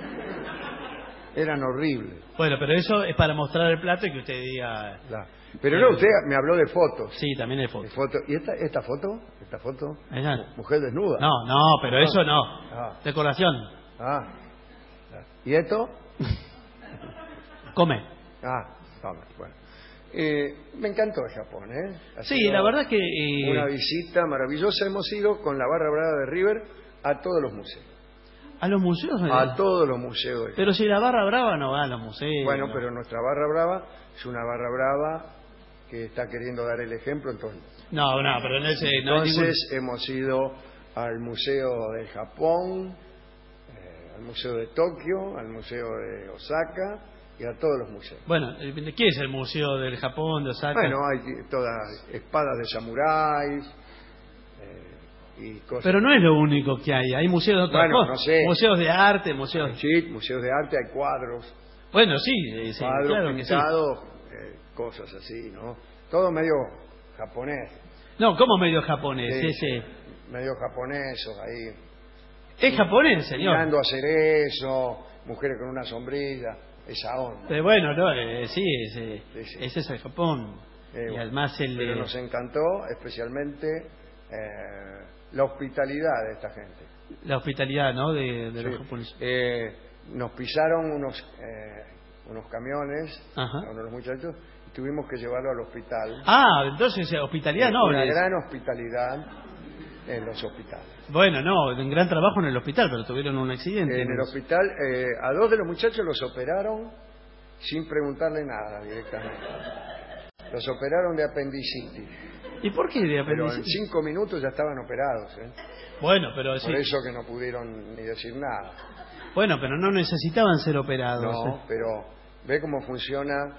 Eran horribles. Bueno, pero eso es para mostrar el plato y que usted diga... Claro. Pero no, usted me habló de fotos. Sí, también hay De fotos. fotos. ¿Y esta foto? ¿Esta foto? Esa- Mujer desnuda. No, pero eso no. Ah. Decoración. Ah. ¿Y esto? Come. Vamos, bueno. Me encantó el Japón, ¿eh? Ha Sí, sido la verdad que... una visita maravillosa. Hemos ido con la Barra Brava de River a todos los museos. A los museos... A todos los museos. Pero si la barra brava no va a los museos. Bueno, pero nuestra Barra Brava es una Barra Brava que está queriendo dar el ejemplo en todo el mundo. No, pero en ese... no hay Entonces hemos ido al Museo del Japón, al Museo de Tokio, al Museo de Osaka y a todos los museos. Bueno, ¿qué es el Museo del Japón, de Osaka? Bueno, hay todas espadas de samuráis y cosas. Pero no es lo único que hay museos de otras Bueno, cosas. no sé. Museos de arte, museos... Sí, museos de arte, hay cuadros, Bueno, sí, cuadros claro que sí. pintados, cosas así, ¿no? Todo medio japonés. No, ¿cómo medio japonés? Sí, Ese... medio japonesos ahí. Es japonés, señor. Mirando a cerezo, mujeres con una sombrilla, esa onda. Pero bueno, no, sí, Sí. ese es el Japón. Y Bueno, además pero nos encantó especialmente la hospitalidad de esta gente. la hospitalidad, ¿no? De Sí. los japoneses. Nos pisaron unos camiones, Ajá. a uno de los muchachos, y tuvimos que llevarlo al hospital. Ah, entonces hospitalidad no. Una es- gran hospitalidad en los hospitales. Bueno, no, un gran trabajo en el hospital, pero tuvieron un accidente. En el hospital, a dos de los muchachos los operaron sin preguntarle nada directamente. Los operaron de apendicitis. ¿Y por qué de Pero en apendicitis? 5 minutos ya estaban operados, ¿eh? Bueno, pero sí. Por eso que no pudieron ni decir nada. Bueno, pero no necesitaban ser operados. No, pero ve cómo funciona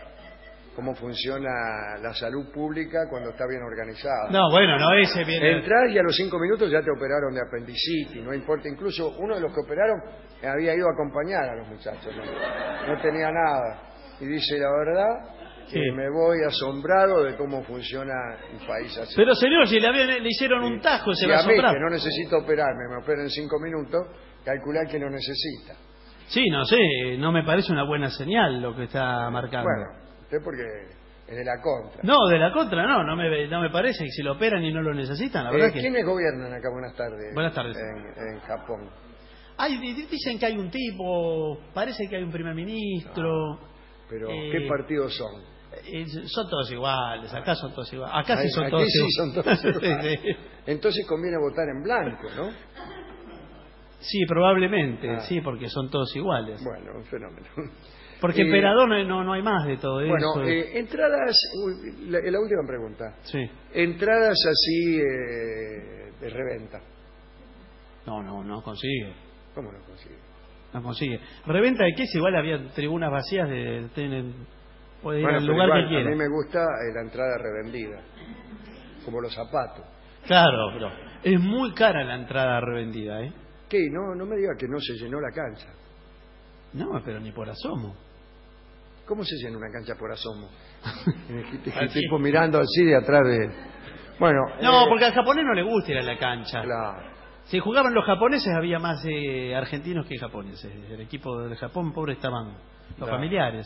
la salud pública cuando está bien organizada. No, bueno, no ese viene. Entrás y a los 5 minutos ya te operaron de apendicitis, no importa. Incluso uno de los que operaron había ido a acompañar a los muchachos, no tenía nada. Y dice, la verdad, que Sí. me voy asombrado de cómo funciona un país así. Pero señor, si le hicieron un tajo, se Si va a a mí, soplar. que no necesito operarme, me opera en 5 minutos, calcular que no necesita. Sí, no sé, no me parece una buena señal lo que está marcando. Bueno, usted porque es de la contra. No, de la contra no me parece que si lo operan y no lo necesitan, la verdad que... ¿Quiénes gobiernan acá? Buenas tardes. Buenas tardes. En Japón. Dicen que hay un tipo, parece que hay un primer ministro. Pero, Eh, ¿qué partidos son? Son todos iguales, acá son todos iguales. Acá sí son Aquí todos sí iguales. son todos iguales. Sí, sí. Entonces conviene votar en blanco, ¿no? Sí, probablemente, Ah. sí, porque son todos iguales. Bueno, un fenómeno. Porque Eh, emperador no hay más de todo Bueno, eso. entradas, la última pregunta. Sí. Entradas así de reventa. No consigue. ¿Cómo no consigue? No consigue. ¿Reventa de qué? Si igual había tribunas vacías, puede ir al pero lugar igual, que quiera. a mí me gusta la entrada revendida, como los zapatos. Claro, pero es muy cara la entrada revendida, ¿eh? ¿Qué? No me diga que no se llenó la cancha. No, pero ni por asomo. ¿Cómo se llena una cancha por asomo? El tipo mirando así de atrás de... Bueno... No, porque al japonés no le gusta ir a la cancha. Claro. Si jugaban los japoneses había más argentinos que japoneses. El equipo del Japón, pobre, estaban los familiares.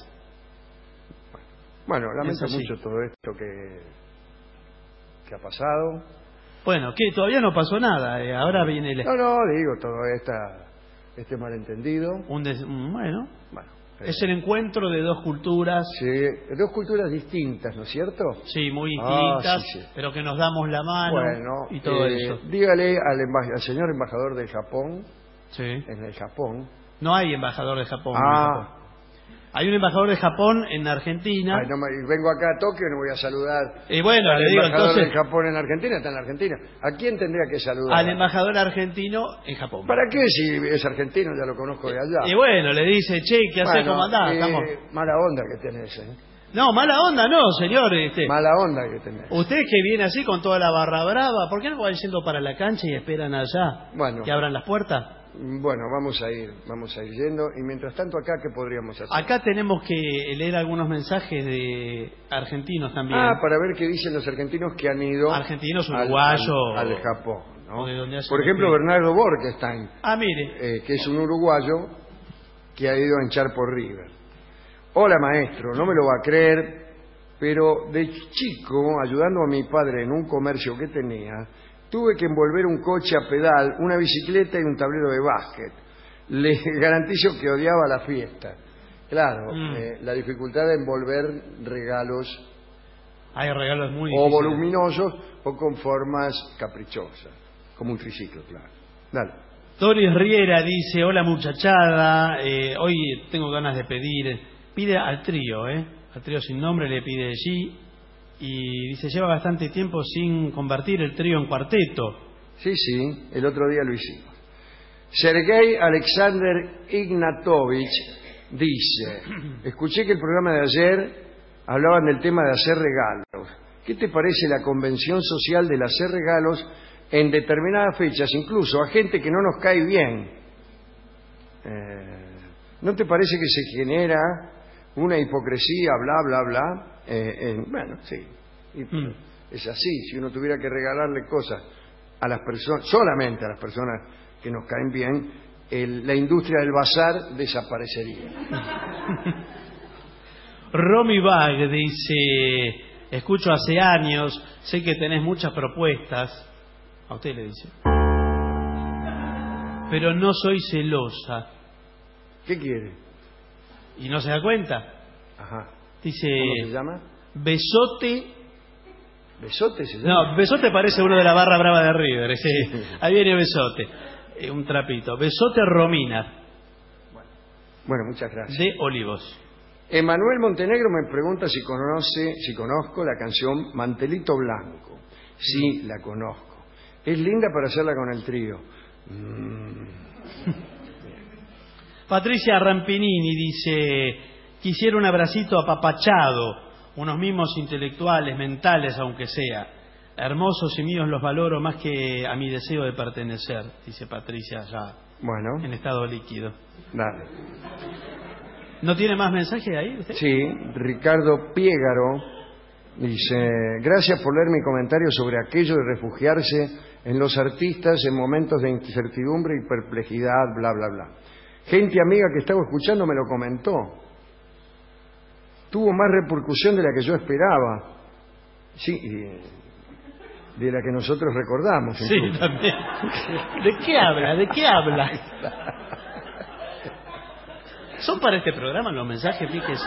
Bueno, lamento mucho todo esto que ha pasado. Bueno, que todavía no pasó nada. Ahora viene el... No, digo, todo este malentendido. Bueno. Es el encuentro de dos culturas. Sí, dos culturas distintas, ¿no es cierto? Sí, muy distintas, sí. Pero que nos damos la mano y todo eso. Dígale al señor embajador del Japón, en el Japón. No hay embajador de Japón. Hay un embajador de Japón en Argentina. Vengo acá a Tokio y no voy a saludar. Y bueno, le digo, el embajador del Japón en Argentina está en la Argentina. ¿A quién tendría que saludar? Al embajador argentino en Japón. ¿Para qué? Si es argentino, ya lo conozco de allá. Y bueno, le dice, che, ¿qué haces? ¿Cómo andás? Mala onda que tenés, ¿eh? No, mala onda no, señor. Mala onda que tenés. Usted que viene así con toda la barra brava, ¿por qué no va yendo para la cancha y esperan allá que abran las puertas? Bueno, vamos a ir yendo. Y mientras tanto, ¿acá qué podríamos hacer? Acá tenemos que leer algunos mensajes de argentinos también. Para ver qué dicen los argentinos que han ido... Argentinos, uruguayos... Al Japón, ¿no? Por ejemplo, Bernardo Borkenstein. Mire. Que es un uruguayo que ha ido a hinchar por River. Hola, maestro, no me lo va a creer, pero de chico, ayudando a mi padre en un comercio que tenía... Tuve que envolver un coche a pedal, una bicicleta y un tablero de básquet. Le garantizo que odiaba la fiesta. Claro, la dificultad de envolver regalos... Hay regalos muy difíciles. O voluminosos o con formas caprichosas. Como un triciclo, claro. Dale. Doris Riera dice, hola muchachada, hoy tengo ganas de pide al trío, al trío sin nombre le pide allí. Y dice, lleva bastante tiempo sin convertir el trío en cuarteto. Sí, el otro día lo hicimos. Sergei Alexander Ignatovich dice, escuché que el programa de ayer hablaban del tema de hacer regalos. ¿Qué te parece la convención social del hacer regalos en determinadas fechas, incluso a gente que no nos cae bien? ¿No te parece que se genera una hipocresía, bla, bla, bla? Bueno, sí. Es así. Si uno tuviera que regalarle cosas a las personas, solamente a las personas que nos caen bien, la industria del bazar desaparecería. Romy Bag dice, escucho hace años, sé que tenés muchas propuestas. A usted le dice. Pero no soy celosa. ¿Qué quiere? ¿Y no se da cuenta? Ajá. Dice, ¿cómo se llama? Besote. ¿Besote se llama? No, Besote parece uno de la barra brava de River. Sí. Ahí viene Besote. Un trapito. Besote Romina. Bueno, muchas gracias. De Olivos. Emanuel Montenegro me pregunta si conozco la canción Mantelito Blanco. Sí, la conozco. Es linda para hacerla con el trío. Patricia Rampinini dice, quisiera un abracito apapachado, unos mimos intelectuales, mentales, aunque sea. Hermosos y míos los valoro más que a mi deseo de pertenecer, dice Patricia ya en estado líquido. Dale. ¿No tiene más mensaje ahí usted? Sí, Ricardo Piégaro dice, gracias por leer mi comentario sobre aquello de refugiarse en los artistas en momentos de incertidumbre y perplejidad, bla, bla, bla. Gente amiga que estaba escuchando me lo comentó. Tuvo más repercusión de la que yo esperaba. Sí, de la que nosotros recordamos. Sí, también. ¿De qué habla? ¿De qué habla? ¿Son para este programa los mensajes? Fíjese.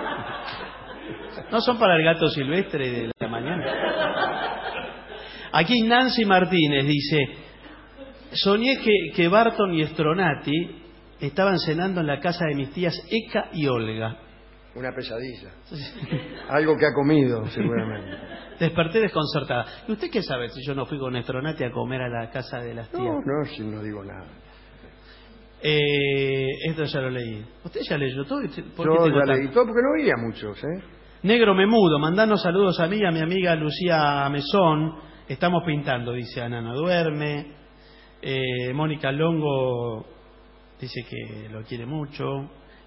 No son para el gato silvestre de la mañana. Aquí Nancy Martínez dice, soñé que Barton y Stronati estaban cenando en la casa de mis tías Eka y Olga. Una pesadilla. Algo que ha comido, seguramente. Desperté desconcertada. ¿Y usted qué sabe si yo no fui con Stronati a comer a la casa de las tías? No, si no digo nada. Esto ya lo leí. ¿Usted ya leyó todo? Yo ya leí todo porque no oía muchos, Negro Memudo, mandanos saludos a mí y a mi amiga Lucía Mesón. Estamos pintando, dice Anana Duerme. Mónica Longo dice que lo quiere mucho.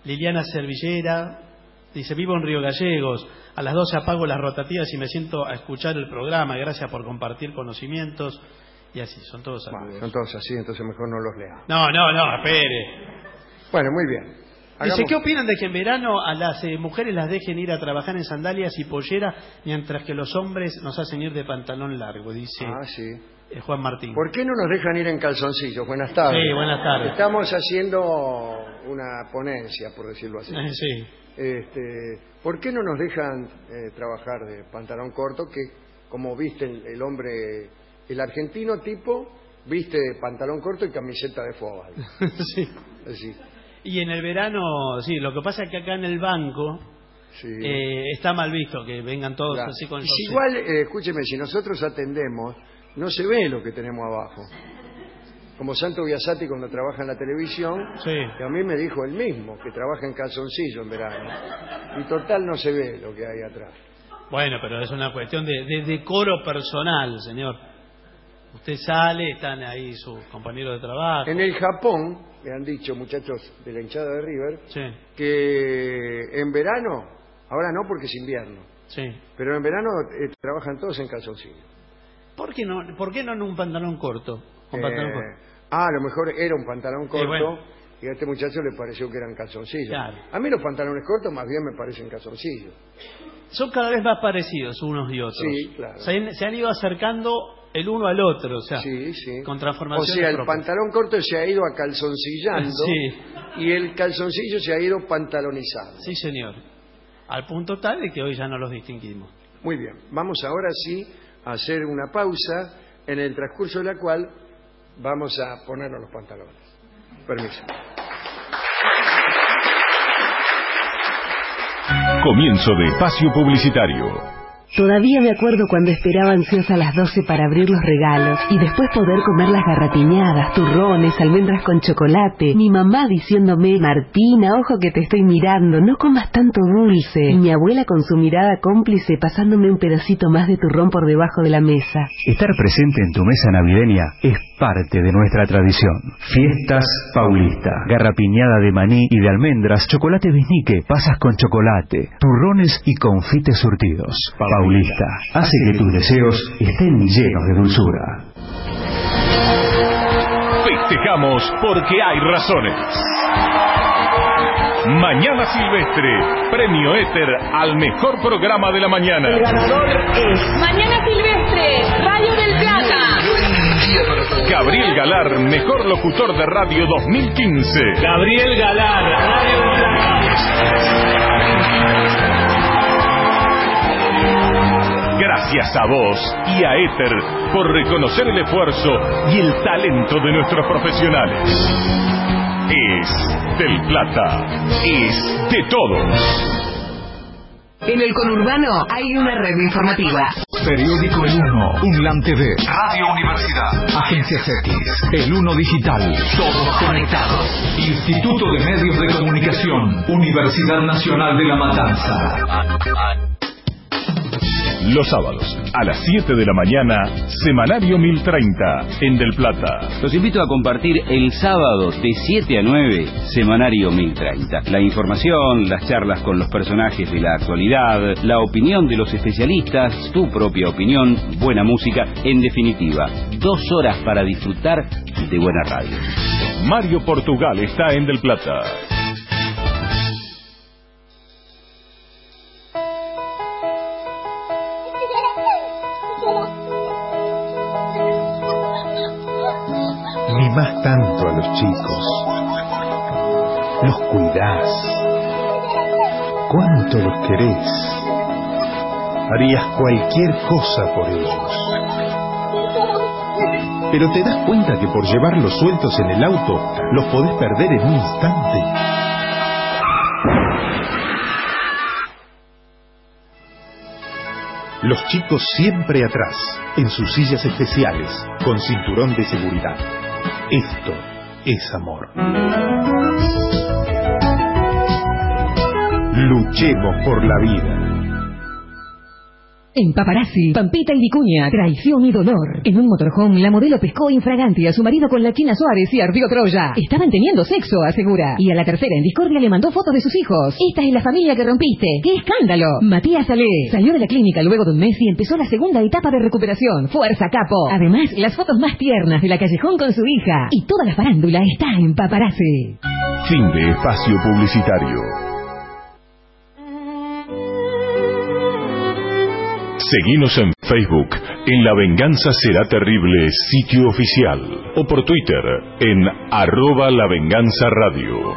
Liliana Servillera dice: vivo en Río Gallegos, a las 12 apago las rotativas y me siento a escuchar el programa, gracias por compartir conocimientos. Y así, son todos saludos. Bueno, son todos así, entonces mejor no los lea. No, espere. Bueno, muy bien. Dice: ¿qué opinan de que en verano a las mujeres las dejen ir a trabajar en sandalias y pollera, mientras que los hombres nos hacen ir de pantalón largo? Dice sí. Juan Martín. ¿Por qué no nos dejan ir en calzoncillos? Buenas tardes. Sí, buenas tardes. Estamos haciendo una ponencia, por decirlo así. Sí. ¿Por qué no nos dejan trabajar de pantalón corto? Que, como viste, el hombre, el argentino tipo, viste de pantalón corto y camiseta de fútbol. Sí. Así. Y en el verano, sí, lo que pasa es que acá en el banco está mal visto que vengan todos así con y si igual, escúcheme, si nosotros atendemos, no se ve lo que tenemos abajo. Como Santo Biasati cuando trabaja en la televisión, que a mí me dijo él mismo, que trabaja en calzoncillo en verano. Y total no se ve lo que hay atrás. Bueno, pero es una cuestión de decoro personal, señor. Usted sale, están ahí sus compañeros de trabajo. En el Japón, me han dicho muchachos de la hinchada de River, que en verano, ahora no porque es invierno, pero en verano trabajan todos en calzoncillo. ¿Por qué no en un pantalón corto? Pantalón corto. A lo mejor era un pantalón corto, bueno. Y a este muchacho le pareció que eran calzoncillos. Claro. A mí los pantalones cortos más bien me parecen calzoncillos. Son cada vez más parecidos unos y otros. Sí, claro. Se han ido acercando el uno al otro, o sea, con transformaciones. O sea, el propias. pantalón corto se ha ido acalzoncillando y el calzoncillo se ha ido pantalonizando. Sí, señor. Al punto tal de que hoy ya no los distinguimos. Muy bien. Vamos ahora sí a hacer una pausa, en el transcurso de la cual vamos a ponernos los pantalones. Permiso. Comienzo de espacio publicitario. Todavía me acuerdo cuando esperaba ansiosa a las 12 para abrir los regalos y después poder comer las garrapiñadas, turrones, almendras con chocolate. Mi mamá diciéndome: Martina, ojo que te estoy mirando, no comas tanto dulce. Y mi abuela con su mirada cómplice pasándome un pedacito más de turrón por debajo de la mesa. Estar presente en tu mesa navideña es parte de nuestra tradición. Fiestas Paulista, garrapiñada de maní y de almendras, chocolate biznique, pasas con chocolate, turrones y confites surtidos. Paulista hace que tus deseos estén llenos de dulzura. Festejamos porque hay razones. Mañana Silvestre, premio Éter al mejor programa de la mañana. El ganador es Mañana Silvestre, Radio del Plata. Gabriel Galar, mejor locutor de radio 2015. Gabriel Galar, Radio del Plata. Gracias a vos y a Éter por reconocer el esfuerzo y el talento de nuestros profesionales. Es del Plata, es de todos. En el conurbano hay una red informativa. Periódico El Uno, UNLAM TV, Radio Universidad, Agencias X, El Uno Digital, todos conectados. Instituto de Medios de Comunicación, Universidad Nacional de La Matanza. Los sábados, a las 7 de la mañana, Semanario 1030, en Del Plata. Los invito a compartir el sábado de 7 a 9, Semanario 1030. La información, las charlas con los personajes de la actualidad, la opinión de los especialistas, tu propia opinión, buena música, en definitiva, 2 horas para disfrutar de buena radio. Mario Portugal está en Del Plata. Mimás tanto a los chicos, los cuidás, cuánto los querés, harías cualquier cosa por ellos. Pero te das cuenta que por llevarlos sueltos en el auto, los podés perder en un instante. Los chicos siempre atrás, en sus sillas especiales, con cinturón de seguridad. Esto es amor. Luchemos por la vida. En Paparazzi, Pampita y Vicuña, traición y dolor. En un motorhome, la modelo pescó infragante a su marido con la China Suárez y ardió Troya. Estaban teniendo sexo, asegura. Y a la tercera en discordia le mandó fotos de sus hijos. Esta es la familia que rompiste. ¡Qué escándalo! Matías Salé salió de la clínica luego de un mes y empezó la segunda etapa de recuperación. ¡Fuerza, capo! Además, las fotos más tiernas de la Callejón con su hija. Y toda la farándula está en Paparazzi. Fin de espacio publicitario. Seguinos en Facebook, en La Venganza Será Terrible, sitio oficial, o por Twitter, en @LaVenganzaRadio.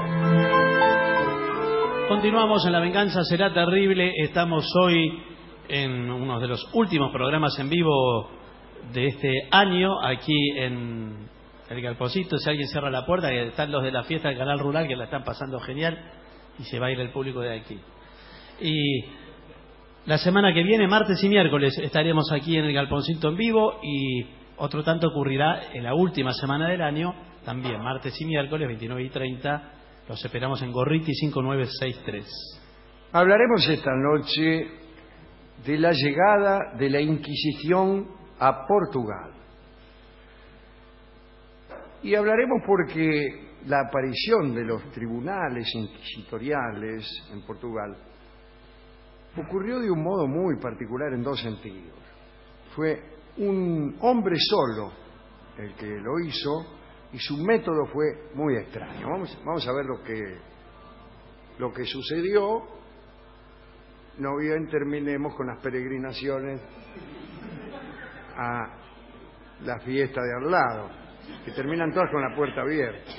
Continuamos en La Venganza Será Terrible. Estamos hoy en uno de los últimos programas en vivo de este año, aquí en el Galponcito. Si alguien cierra la puerta, que están los de la fiesta del Canal Rural, que la están pasando genial, y se va a ir el público de aquí. Y la semana que viene, martes y miércoles, estaremos aquí en el Galponcito en vivo, y otro tanto ocurrirá en la última semana del año, también martes y miércoles, 29 y 30, los esperamos en Gorriti 5963. Hablaremos esta noche de la llegada de la Inquisición a Portugal. Y hablaremos porque la aparición de los tribunales inquisitoriales en Portugal ocurrió de un modo muy particular en dos sentidos. Fue un hombre solo el que lo hizo y su método fue muy extraño. Vamos a ver lo que sucedió. No bien terminemos con las peregrinaciones a la fiesta de al lado, que terminan todas con la puerta abierta.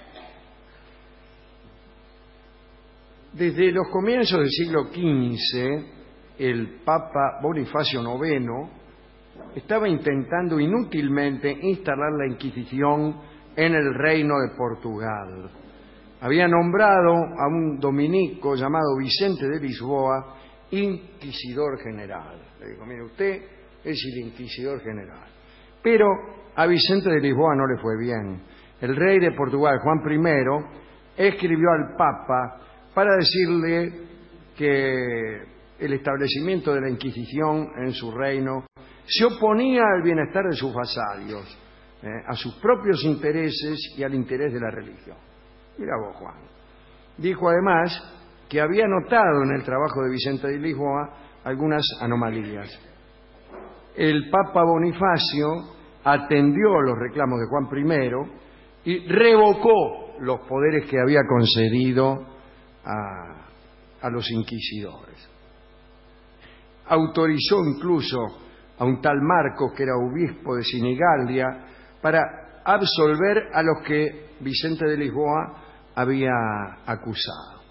Desde los comienzos del siglo XV, el Papa Bonifacio IX estaba intentando inútilmente instalar la Inquisición en el Reino de Portugal. Había nombrado a un dominico llamado Vicente de Lisboa inquisidor general. Le dijo: mire, usted es el inquisidor general. Pero a Vicente de Lisboa no le fue bien. El rey de Portugal, Juan I, escribió al Papa para decirle que el establecimiento de la Inquisición en su reino se oponía al bienestar de sus vasallos, a sus propios intereses y al interés de la religión. Mira vos, Juan. Dijo además que había notado en el trabajo de Vicente de Lisboa algunas anomalías. El Papa Bonifacio atendió los reclamos de Juan I y revocó los poderes que había concedido a los inquisidores. Autorizó incluso a un tal Marcos, que era obispo de Sinigalia, para absolver a los que Vicente de Lisboa había acusado.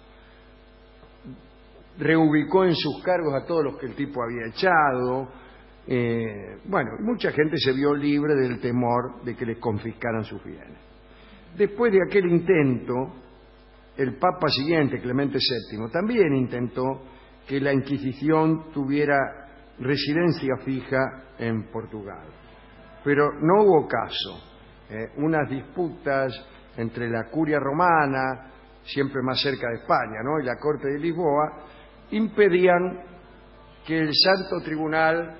Reubicó en sus cargos a todos los que el tipo había echado. Mucha gente se vio libre del temor de que les confiscaran sus bienes. Después de aquel intento, el Papa siguiente, Clemente VII, también intentó que la Inquisición tuviera residencia fija en Portugal. Pero no hubo caso. Unas disputas entre la curia romana, siempre más cerca de España, ¿no?, y la corte de Lisboa, impedían que el Santo Tribunal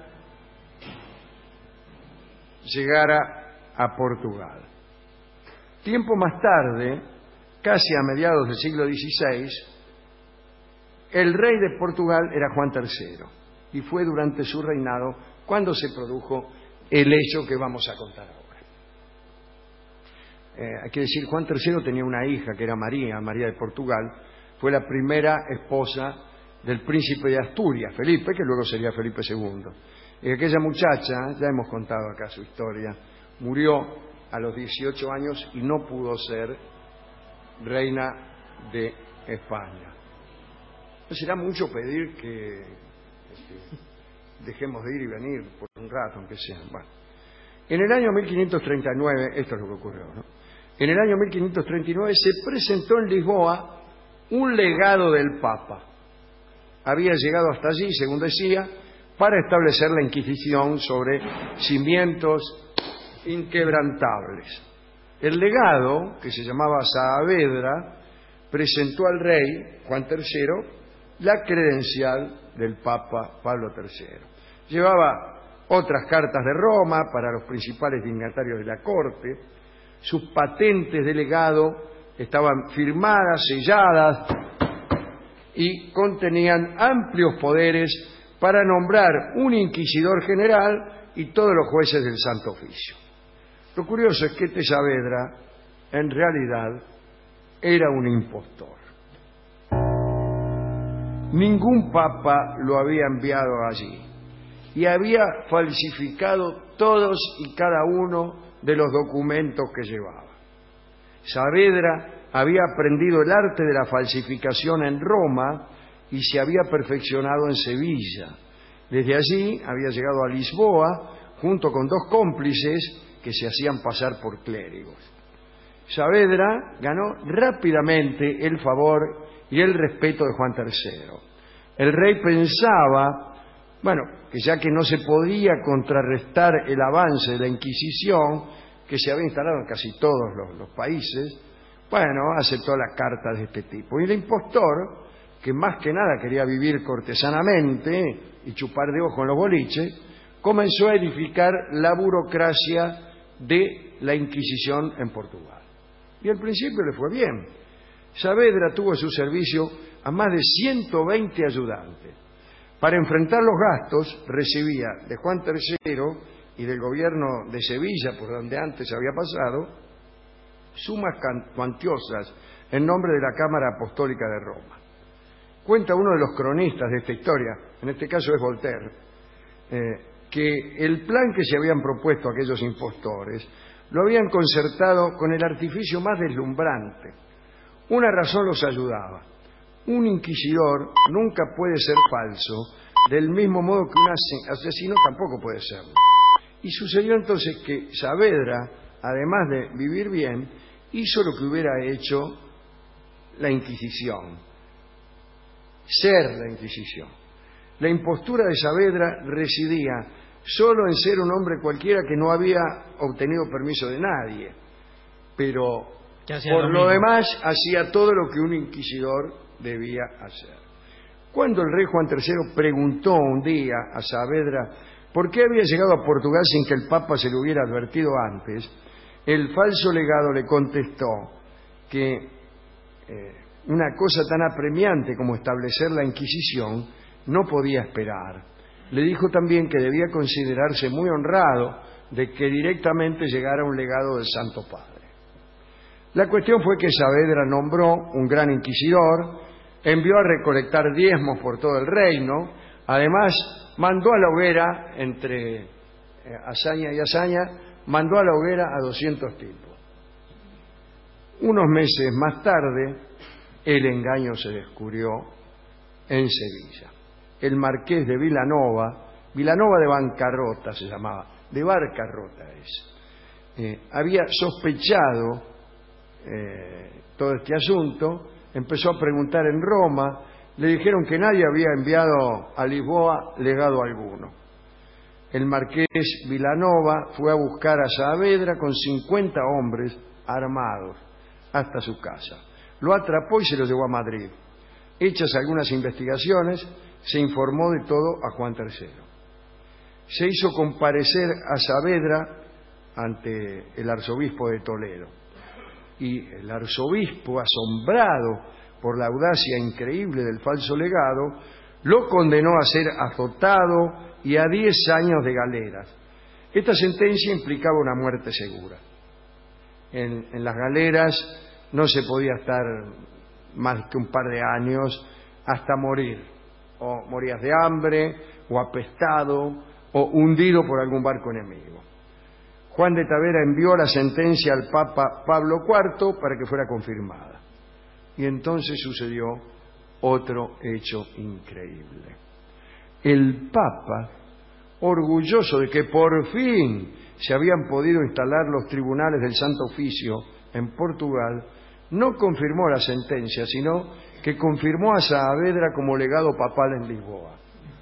llegara a Portugal. Tiempo más tarde, casi a mediados del siglo XVI, el rey de Portugal era Juan III, y fue durante su reinado cuando se produjo el hecho que vamos a contar ahora. Hay que decir, Juan III tenía una hija que era María de Portugal. Fue la primera esposa del príncipe de Asturias, Felipe, que luego sería Felipe II. Y aquella muchacha, ya hemos contado acá su historia, murió a los 18 años y no pudo ser reina de España. No será mucho pedir que dejemos de ir y venir por un rato, aunque sea. Bueno. En el año 1539, esto es lo que ocurrió, ¿no? En el año 1539 se presentó en Lisboa un legado del Papa. Había llegado hasta allí, según decía, para establecer la Inquisición sobre cimientos inquebrantables. El legado, que se llamaba Saavedra, presentó al rey, Juan III, la credencial del Papa Pablo III. Llevaba otras cartas de Roma para los principales dignatarios de la corte. Sus patentes de legado estaban firmadas, selladas y contenían amplios poderes para nombrar un inquisidor general y todos los jueces del Santo Oficio. Lo curioso es que este Saavedra, en realidad, era un impostor. Ningún papa lo había enviado allí y había falsificado todos y cada uno de los documentos que llevaba. Saavedra había aprendido el arte de la falsificación en Roma y se había perfeccionado en Sevilla. Desde allí había llegado a Lisboa junto con 2 cómplices que se hacían pasar por clérigos. Saavedra ganó rápidamente el favor y el respeto de Juan III. El rey pensaba, que ya que no se podía contrarrestar el avance de la Inquisición, que se había instalado en casi todos los países, aceptó las cartas de este tipo. Y el impostor, que más que nada quería vivir cortesanamente y chupar de ojo en los boliches, comenzó a edificar la burocracia de la Inquisición en Portugal. Y al principio le fue bien. Saavedra tuvo a su servicio a más de 120 ayudantes. Para enfrentar los gastos recibía de Juan III y del gobierno de Sevilla, por donde antes había pasado, sumas cuantiosas en nombre de la Cámara Apostólica de Roma. Cuenta uno de los cronistas de esta historia, en este caso es Voltaire, que el plan que se habían propuesto aquellos impostores lo habían concertado con el artificio más deslumbrante. Una razón los ayudaba. Un inquisidor nunca puede ser falso, del mismo modo que un asesino tampoco puede serlo. Y sucedió entonces que Saavedra, además de vivir bien, hizo lo que hubiera hecho la Inquisición. Ser la Inquisición. La impostura de Saavedra residía solo en ser un hombre cualquiera que no había obtenido permiso de nadie, pero por lo demás hacía todo lo que un inquisidor debía hacer. Cuando el rey Juan III preguntó un día a Saavedra por qué había llegado a Portugal sin que el Papa se lo hubiera advertido antes, el falso legado le contestó que una cosa tan apremiante como establecer la Inquisición no podía esperar. Le dijo también que debía considerarse muy honrado de que directamente llegara un legado del Santo Padre. La cuestión fue que Saavedra nombró un gran inquisidor, envió a recolectar diezmos por todo el reino, además mandó a la hoguera, entre hazaña y hazaña, mandó a la hoguera a 200 tipos. Unos meses más tarde, el engaño se descubrió en Sevilla. El marqués de Vilanova de Bancarrota se llamaba, de Barcarrota había sospechado todo este asunto, empezó a preguntar en Roma, le dijeron que nadie había enviado a Lisboa legado alguno. El marqués Vilanova fue a buscar a Saavedra con 50 hombres armados hasta su casa. Lo atrapó y se lo llevó a Madrid. Hechas algunas investigaciones, se informó de todo a Juan III. Se hizo comparecer a Saavedra ante el arzobispo de Toledo. Y el arzobispo, asombrado por la audacia increíble del falso legado, lo condenó a ser azotado y a 10 años de galeras. Esta sentencia implicaba una muerte segura. En las galeras no se podía estar más que un par de años hasta morir. O morías de hambre, o apestado, o hundido por algún barco enemigo. Juan de Tavera envió la sentencia al Papa Pablo IV para que fuera confirmada. Y entonces sucedió otro hecho increíble. El Papa, orgulloso de que por fin se habían podido instalar los tribunales del Santo Oficio en Portugal, no confirmó la sentencia, sino que confirmó a Saavedra como legado papal en Lisboa.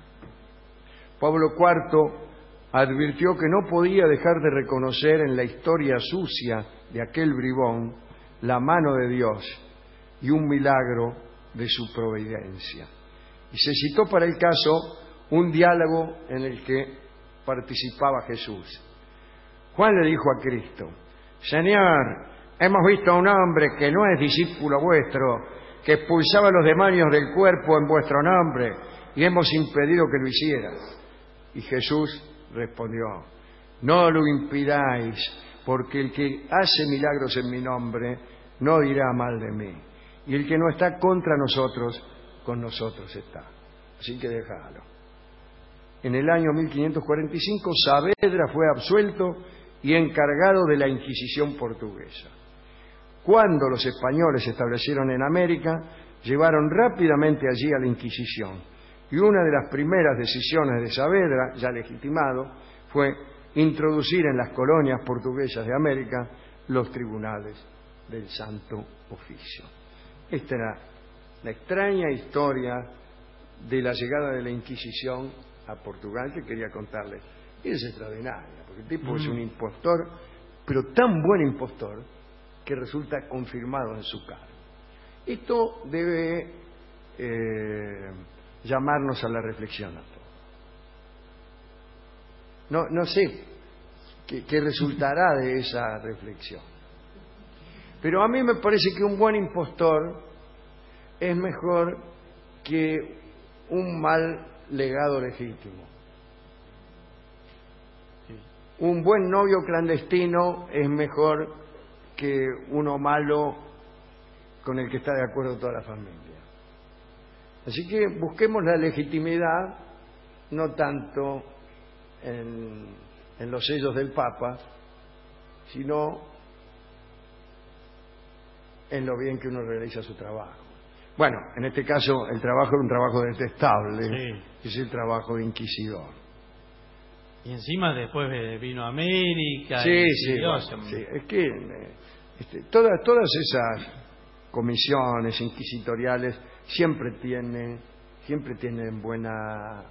Pablo IV advirtió que no podía dejar de reconocer en la historia sucia de aquel bribón la mano de Dios y un milagro de su providencia. Y se citó para el caso un diálogo en el que participaba Jesús. Juan le dijo a Cristo: Señor, hemos visto a un hombre que no es discípulo vuestro, que expulsaba a los demonios del cuerpo en vuestro nombre, y hemos impedido que lo hiciera. Y Jesús respondió: no lo impidáis, porque el que hace milagros en mi nombre no dirá mal de mí, y el que no está contra nosotros, con nosotros está. Así que déjalo. En el año 1545 Saavedra fue absuelto y encargado de la Inquisición portuguesa. Cuando los españoles se establecieron en América, llevaron rápidamente allí a la Inquisición, y una de las primeras decisiones de Saavedra, ya legitimado, fue introducir en las colonias portuguesas de América los tribunales del Santo Oficio. Esta era la extraña historia de la llegada de la Inquisición a Portugal que quería contarles. Y es extraordinaria, porque el tipo es un impostor, pero tan buen impostor que resulta confirmado en su cargo. Esto debe llamarnos a la reflexión a todos. No sé qué resultará de esa reflexión, pero a mí me parece que un buen impostor es mejor que un mal legado legítimo. Un buen novio clandestino es mejor que uno malo con el que está de acuerdo toda la familia. Así que busquemos la legitimidad no tanto en los sellos del Papa, sino en lo bien que uno realiza su trabajo. Bueno, en este caso el trabajo es un trabajo detestable, sí. Es el trabajo de inquisidor. Y encima después vino América. Sí, es que todas esas comisiones inquisitoriales siempre tienen buena...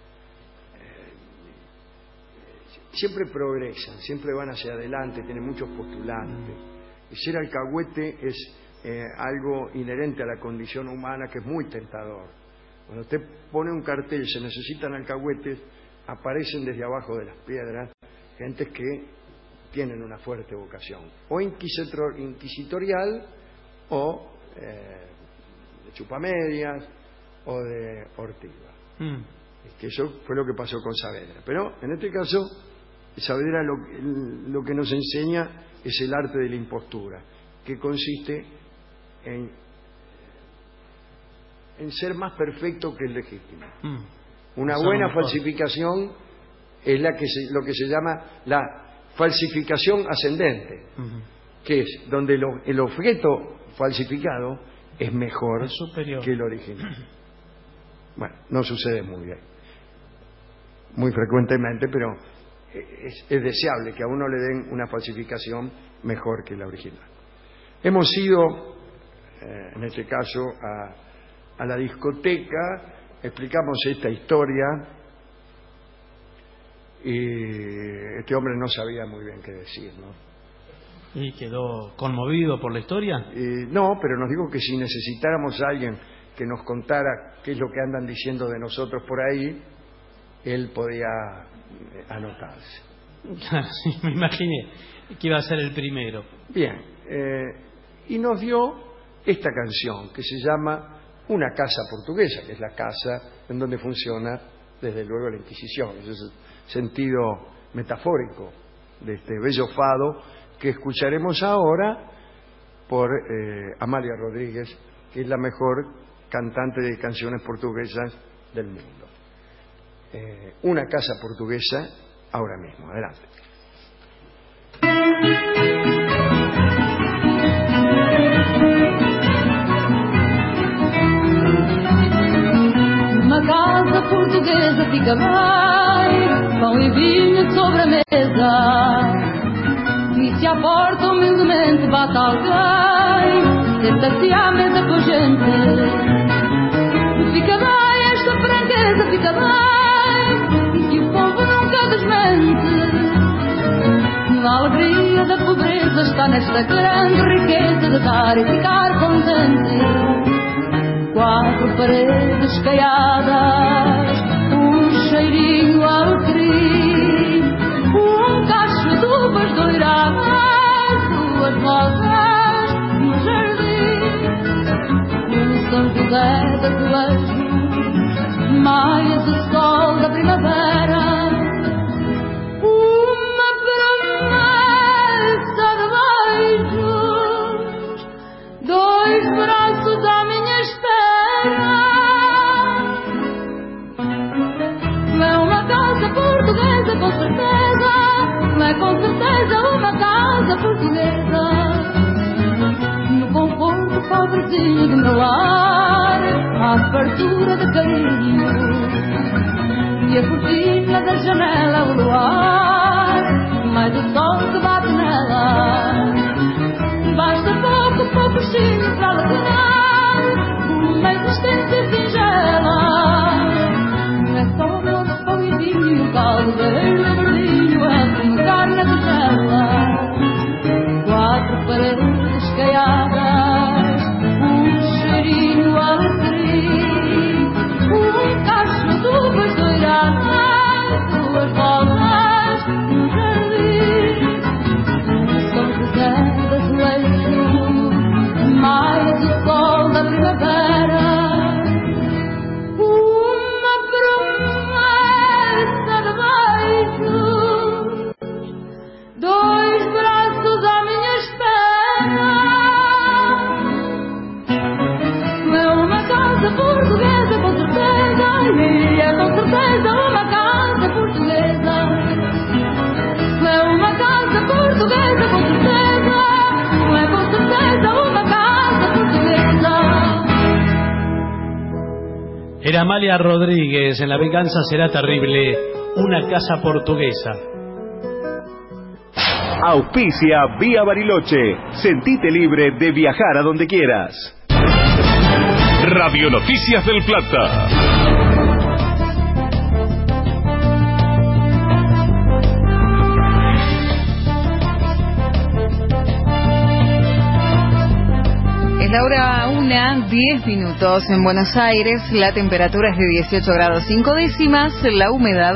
siempre progresan, siempre van hacia adelante, tienen muchos postulantes. Y ser alcahuete es algo inherente a la condición humana que es muy tentador. Cuando usted pone un cartel, se necesitan alcahuetes, aparecen desde abajo de las piedras gentes que tienen una fuerte vocación, o inquisitorial, o de chupamedias, o de ortiga. Que eso fue lo que pasó con Saavedra. Pero en este caso, Saavedra lo que nos enseña es el arte de la impostura, que consiste en ser más perfecto que el legítimo. Una buena falsificación es lo que se llama la falsificación ascendente, que es donde el objeto falsificado es mejor que el original. Bueno, no sucede muy frecuentemente, pero es deseable que a uno le den una falsificación mejor que la original. Hemos ido, en este caso, a la discoteca, explicamos esta historia y este hombre no sabía muy bien qué decir, ¿no? ¿Y quedó conmovido por la historia? No, pero nos dijo que si necesitáramos a alguien que nos contara qué es lo que andan diciendo de nosotros por ahí, él podía anotarse. Claro, sí, me imaginé que iba a ser el primero. Bien, y nos dio esta canción que se llama Una casa portuguesa, que es la casa en donde funciona desde luego la Inquisición. Ese es el sentido metafórico de este bello fado que escucharemos ahora por Amália Rodríguez, que es la mejor cantante de canciones portuguesas del mundo. Una casa portuguesa, ahora mismo. Adelante. Uma casa portuguesa fica bem, pão e vinho sobre a mesa. E se à porta humildemente bate alguém, senta-se à mesa com gente. Fica bem esta franqueza, fica bem, e o povo nunca desmente. A alegria da pobreza está nesta grande riqueza de dar e ficar contente. Quatro paredes caiadas, um com certeza uma casa portuguesa. No conforto pobrezinho do meu lar, à fartura de carinho, e a cortina da janela o luar, mais o sol que bate nela. Basta pouco chinho para alegrar uma existência singela. É só o meu pão e vinho, o caldo verde verdinho, a começar na tigela. Quatro paredes caiadas, cheirinho alecrim, cacho de uvas doiradas, duas bolas no jardim. São José de Azulejo, mais o sol da primavera, uma promessa de beijos, dois braços à minha espera. É uma casa portuguesa com certeza, e é com certeza uma casa portuguesa. É uma casa portuguesa com certeza, é com certeza uma casa portuguesa. Era Amalia Rodríguez en La venganza será terrible, una casa portuguesa. Auspicia Vía Bariloche. Sentite libre de viajar a donde quieras. Radio Noticias del Plata. Es la hora 1:10 en Buenos Aires. La temperatura es de 18 grados 5 décimas, la humedad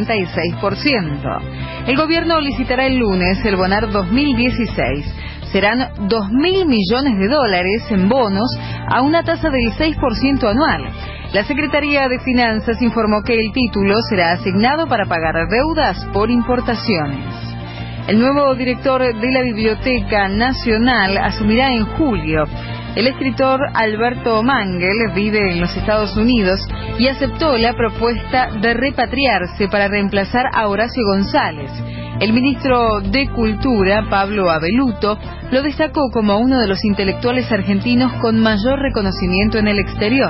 46%. El gobierno licitará el lunes el Bonar 2016. Serán $2.000 millones en bonos a una tasa del 6% anual. La Secretaría de Finanzas informó que el título será asignado para pagar deudas por importaciones. El nuevo director de la Biblioteca Nacional asumirá en julio. El escritor Alberto Mangel vive en los Estados Unidos y aceptó la propuesta de repatriarse para reemplazar a Horacio González. El ministro de Cultura, Pablo Abeluto, lo destacó como uno de los intelectuales argentinos con mayor reconocimiento en el exterior.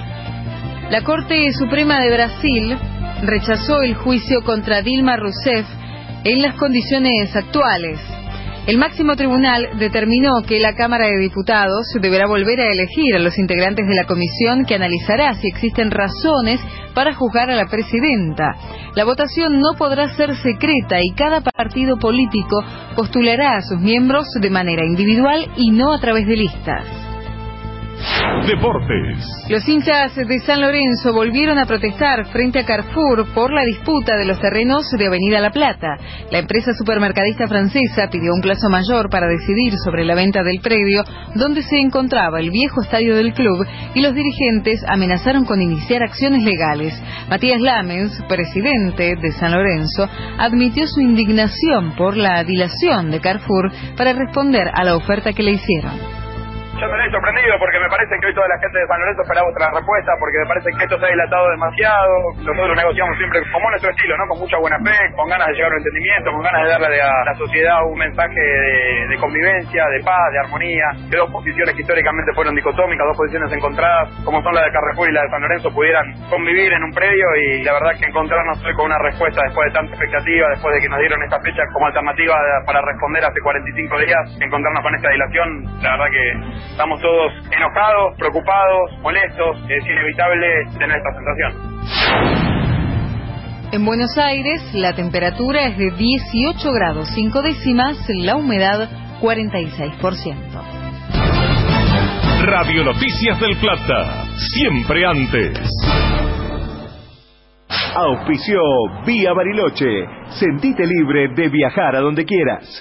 La Corte Suprema de Brasil rechazó el juicio contra Dilma Rousseff en las condiciones actuales. El máximo tribunal determinó que la Cámara de Diputados deberá volver a elegir a los integrantes de la comisión que analizará si existen razones para juzgar a la presidenta. La votación no podrá ser secreta y cada partido político postulará a sus miembros de manera individual y no a través de listas. Deportes. Los hinchas de San Lorenzo volvieron a protestar frente a Carrefour por la disputa de los terrenos de Avenida La Plata. La empresa supermercadista francesa pidió un plazo mayor para decidir sobre la venta del predio donde se encontraba el viejo estadio del club y los dirigentes amenazaron con iniciar acciones legales. Matías Lamens, presidente de San Lorenzo, admitió su indignación por la dilación de Carrefour para responder a la oferta que le hicieron. Yo estoy sorprendido porque me parece que hoy toda la gente de San Lorenzo esperaba otra respuesta, porque me parece que esto se ha dilatado demasiado. Nosotros negociamos siempre como nuestro estilo, ¿no? Con mucha buena fe, con ganas de llegar a un entendimiento, con ganas de darle a la sociedad un mensaje de convivencia, de paz, de armonía, que dos posiciones que históricamente fueron dicotómicas, dos posiciones encontradas, como son la de Carrefour y la de San Lorenzo, pudieran convivir en un predio, y la verdad que encontrarnos hoy con una respuesta después de tanta expectativa, después de que nos dieron esta fecha como alternativa para responder hace 45 días, encontrarnos con esta dilación, la verdad que estamos todos enojados, preocupados, molestos. Es inevitable tener esta sensación. En Buenos Aires, la temperatura es de 18 grados 5 décimas, la humedad 46%. Radio Noticias del Plata, siempre antes. Auspició Vía Bariloche. Sentite libre de viajar a donde quieras.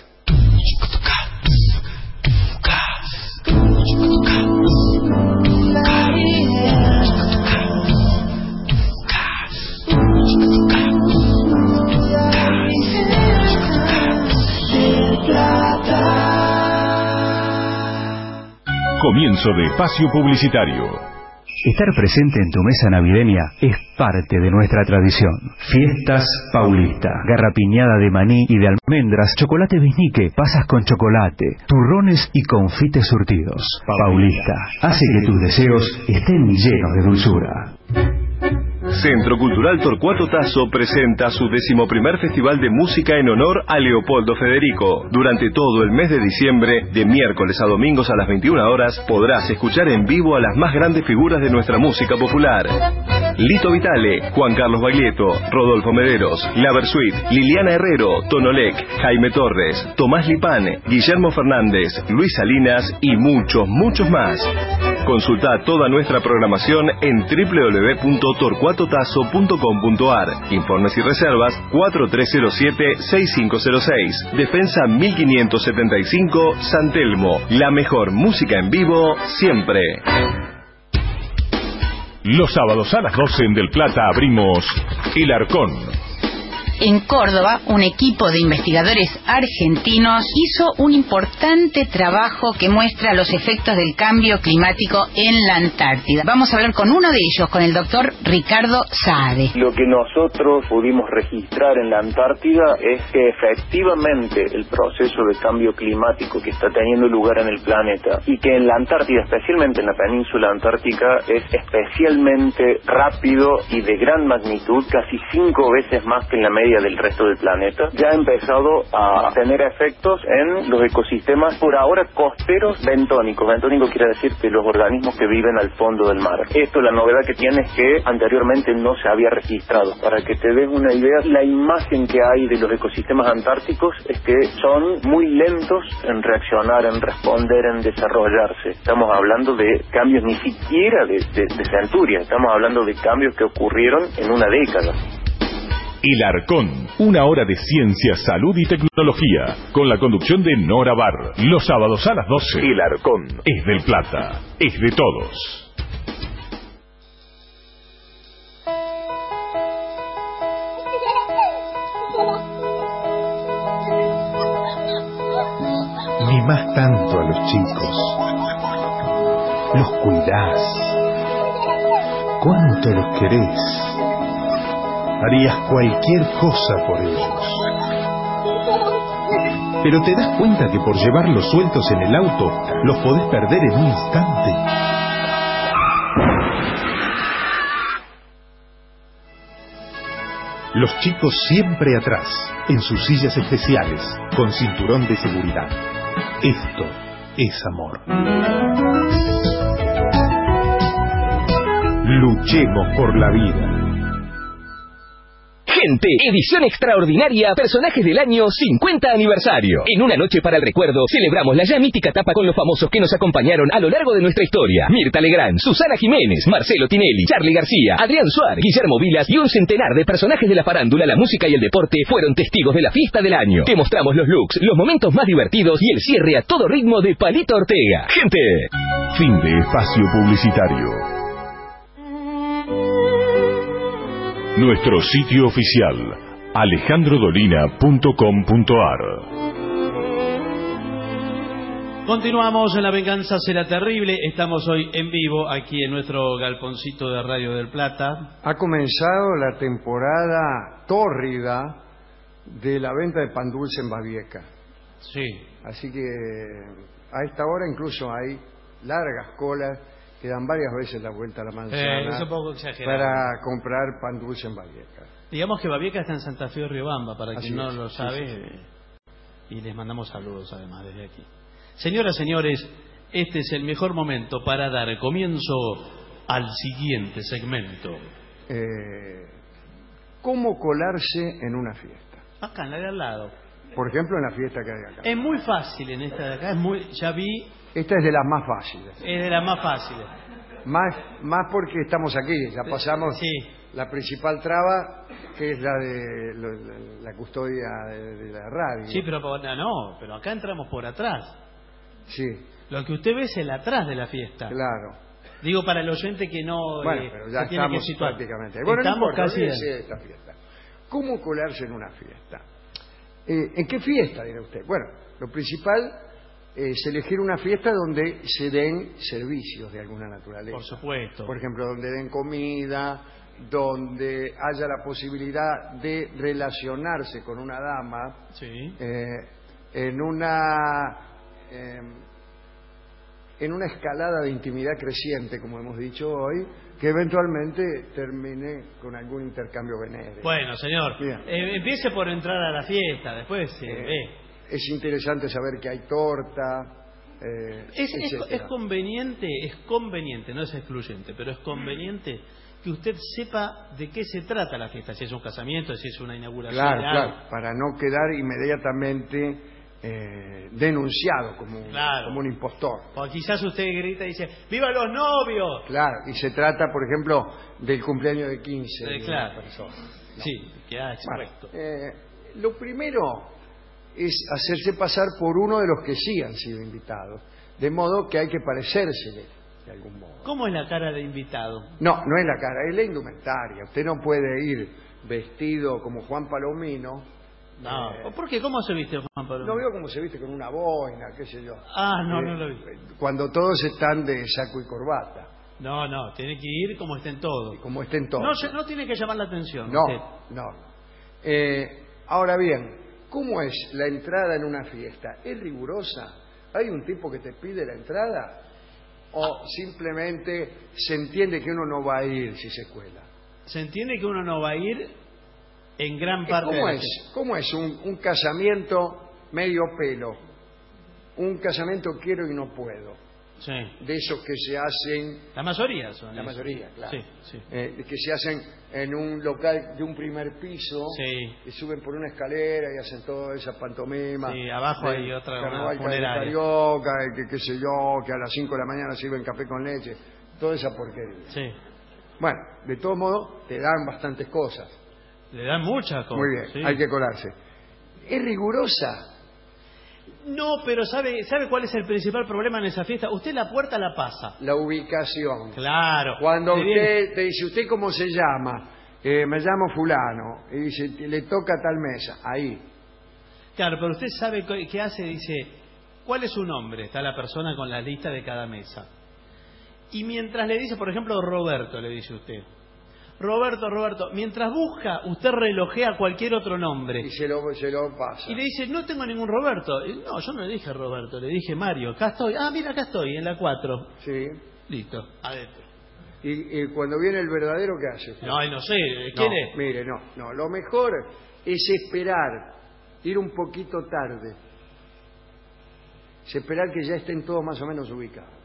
Comienzo de espacio publicitario. Estar presente en tu mesa navideña es parte de nuestra tradición. Fiestas Paulista. Garrapiñada de maní y de almendras, chocolate biznique, pasas con chocolate, turrones y confites surtidos. Paulista hace que tus deseos estén llenos de dulzura. Centro Cultural Torcuato Tasso presenta su 11º Festival de Música en honor a Leopoldo Federico. Durante todo el mes de diciembre, de miércoles a domingos a las 21 horas, podrás escuchar en vivo a las más grandes figuras de nuestra música popular. Lito Vitale, Juan Carlos Baglietto, Rodolfo Mederos, La Versuit, Liliana Herrero, Tonolec, Jaime Torres, Tomás Lipán, Guillermo Fernández, Luis Salinas y muchos, muchos más. Consulta toda nuestra programación en www.torcuatotazo.com.ar. Informes y reservas 4307-6506. Defensa 1575, San Telmo. La mejor música en vivo siempre. Los sábados a las 12 en Del Plata abrimos El Arcón. En Córdoba, un equipo de investigadores argentinos hizo un importante trabajo que muestra los efectos del cambio climático en la Antártida. Vamos a hablar con uno de ellos, con el doctor Ricardo Saade. Lo que nosotros pudimos registrar en la Antártida es que efectivamente el proceso de cambio climático que está teniendo lugar en el planeta y que en la Antártida, especialmente en la península antártica, es especialmente rápido y de gran magnitud, casi 5 veces más que en la media del resto del planeta, ya ha empezado a tener efectos en los ecosistemas por ahora costeros bentónicos. Bentónico quiere decir que los organismos que viven al fondo del mar. Esto, la novedad que tiene es que anteriormente no se había registrado. Para que te des una idea, la imagen que hay de los ecosistemas antárticos es que son muy lentos en reaccionar, en responder, en desarrollarse. Estamos hablando de cambios ni siquiera de centurias, estamos hablando de cambios que ocurrieron en una década. El Arcón, una hora de ciencia, salud y tecnología, con la conducción de Nora Barr. Los sábados a las 12. El Arcón es del Plata, es de todos. Mimás tanto a los chicos, los cuidás, cuánto los querés. Harías cualquier cosa por ellos. Pero te das cuenta que por llevarlos sueltos en el auto, los podés perder en un instante. Los chicos siempre atrás, en sus sillas especiales, con cinturón de seguridad. Esto es amor. Luchemos por la vida. Gente, edición extraordinaria, personajes del año 50 aniversario. En una noche para el recuerdo, celebramos la ya mítica etapa con los famosos que nos acompañaron a lo largo de nuestra historia. Mirta Legrand, Susana Jiménez, Marcelo Tinelli, Charly García, Adrián Suárez, Guillermo Vilas y un centenar de personajes de la farándula, la música y el deporte fueron testigos de la fiesta del año. Te mostramos los looks, los momentos más divertidos y el cierre a todo ritmo de Palito Ortega. Gente. Fin de espacio publicitario. Nuestro sitio oficial, alejandrodolina.com.ar. Continuamos en La Venganza Será Terrible. Estamos hoy en vivo aquí en nuestro galponcito de Radio del Plata. Ha comenzado la temporada tórrida de la venta de pan dulce en Babieca. Sí. Así que a esta hora incluso hay largas colas que dan varias veces la vuelta a la manzana es un poco exagerado para comprar pan dulce en Babieca. Digamos que Babieca está en Santa Fe de Riobamba, para quien no lo sabe, sí. Y les mandamos saludos además desde aquí. Señoras, señores, este es el mejor momento para dar comienzo al siguiente segmento. ¿Cómo colarse en una fiesta? Acá, en la de al lado. Por ejemplo, en la fiesta que hay acá. Es muy fácil en esta de acá, ya vi. Esta es de las más fáciles. Es de las más fáciles. Más porque estamos aquí, ya pasamos la principal traba, que es la de la custodia de la radio. Sí, pero pero acá entramos por atrás. Sí. Lo que usted ve es el atrás de la fiesta. Claro. Digo para el oyente que no pero ya se tiene que estamos situar. Prácticamente. Bueno, estamos no importa, casi en esta fiesta. ¿Cómo colarse en una fiesta? ¿En qué fiesta, dirá usted? Bueno, lo principal es elegir una fiesta donde se den servicios de alguna naturaleza. Por supuesto. Por ejemplo, donde den comida, donde haya la posibilidad de relacionarse con una dama, sí. en una escalada de intimidad creciente, como hemos dicho hoy, que eventualmente termine con algún intercambio benévolo. Bueno, señor, empiece por entrar a la fiesta, después se ve. Es interesante saber que hay torta. Es conveniente, no es excluyente, pero es conveniente que usted sepa de qué se trata la fiesta, si es un casamiento, si es una inauguración. Claro, para no quedar inmediatamente denunciado como un impostor. O quizás usted grita y dice, ¡viva los novios! Claro, y se trata, por ejemplo, del cumpleaños de 15 de claro. una persona. No. Sí, queda expuesto. Lo primero es hacerse pasar por uno de los que sí han sido invitados, de modo que hay que parecérsele de algún modo. ¿Cómo es la cara de invitado? No es la cara, es la indumentaria. Usted no puede ir vestido como Juan Palomino. No, ¿por qué? ¿Cómo se viste Juan Palomino? No veo cómo se viste con una boina, qué sé yo. No lo vi. Cuando todos están de saco y corbata. No, tiene que ir como estén todos. Como estén todos. No tiene que llamar la atención. No. Ahora bien, ¿cómo es la entrada en una fiesta? ¿Es rigurosa? ¿Hay un tipo que te pide la entrada? ¿O simplemente se entiende que uno no va a ir si se cuela? Se entiende que uno no va a ir en gran parte de la fiesta. ¿Cómo es un casamiento medio pelo? Un casamiento quiero y no puedo. Sí. De esos que se hacen... La mayoría son. La mayoría, claro. Sí. Que se hacen en un local de un primer piso, que suben por una escalera y hacen toda esa pantomima. Sí, abajo hay otra funeraria. Carioca, qué sé yo, que a las 5 de la mañana sirven café con leche. Toda esa porquería. Sí. Bueno, de todos modos, te dan bastantes cosas. Le dan muchas cosas. Muy bien, sí. Hay que colarse. ¿Es rigurosa? No, pero ¿sabe cuál es el principal problema en esa fiesta? Usted la puerta la pasa. La ubicación. Claro. Cuando usted te dice, ¿usted cómo se llama? Me llamo fulano. Y dice, le toca tal mesa. Ahí. Claro, pero usted sabe qué hace. Dice, ¿cuál es su nombre? Está la persona con la lista de cada mesa. Y mientras le dice, por ejemplo, Roberto, le dice usted. Roberto, mientras busca, usted relojea cualquier otro nombre. Y se lo pasa. Y le dice, no tengo ningún Roberto. No, yo no le dije Roberto, le dije Mario. Acá estoy. Mira, acá estoy, en la 4. Sí. Listo, adentro. ¿Y cuando viene el verdadero, qué hace? No sé, ¿quién es? Mire, no. Lo mejor es esperar, ir un poquito tarde. Es esperar que ya estén todos más o menos ubicados.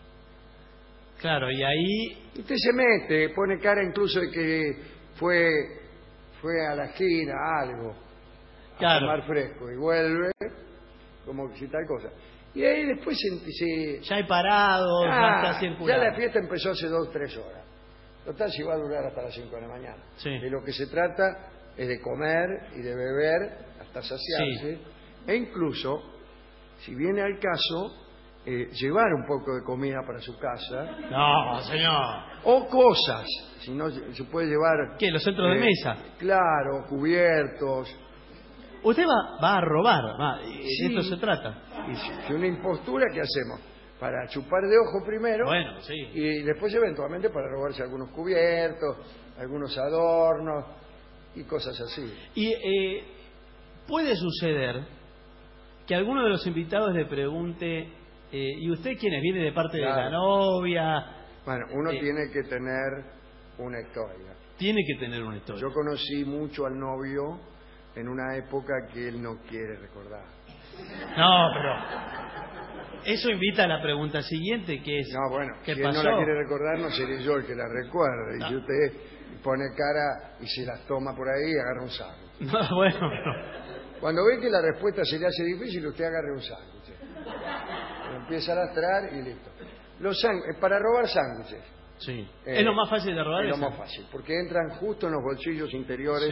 Claro, y ahí... Usted se mete, pone cara incluso de que fue a la esquina, algo, a tomar fresco, y vuelve, como si tal cosa. Y ahí después ya he parado, ya está circulando. Ya la fiesta empezó hace 2 o 3 horas. Total, si va a durar hasta las 5 de la mañana. Sí. De lo que se trata es de comer y de beber hasta saciarse. Sí. E incluso, si viene al caso... llevar un poco de comida para su casa. No, señor. O cosas. Si no, se puede llevar... ¿Qué? ¿Los centros de mesa? Claro, cubiertos. Usted va a robar. Sí. De esto se trata. Y si una impostura, ¿qué hacemos? Para chupar de ojo primero. Bueno, sí. Y después, eventualmente, para robarse algunos cubiertos, algunos adornos y cosas así. Y puede suceder que alguno de los invitados le pregunte... ¿y usted quién es? ¿Viene de parte de la novia? Bueno, uno tiene que tener una historia. Tiene que tener una historia. Yo conocí mucho al novio en una época que él no quiere recordar. No, pero... Eso invita a la pregunta siguiente, que es... No, bueno, ¿qué si pasó? él no la quiere recordar, no seré yo el que la recuerde. Y si usted pone cara y se las toma por ahí, agarra un sándwich. No, bueno, no. Cuando ve que la respuesta se le hace difícil, usted agarre un sándwich. Empieza a lastrar y listo. Para robar sándwiches. Sí. Es lo más fácil de robar. Es lo más fácil, porque entran justo en los bolsillos interiores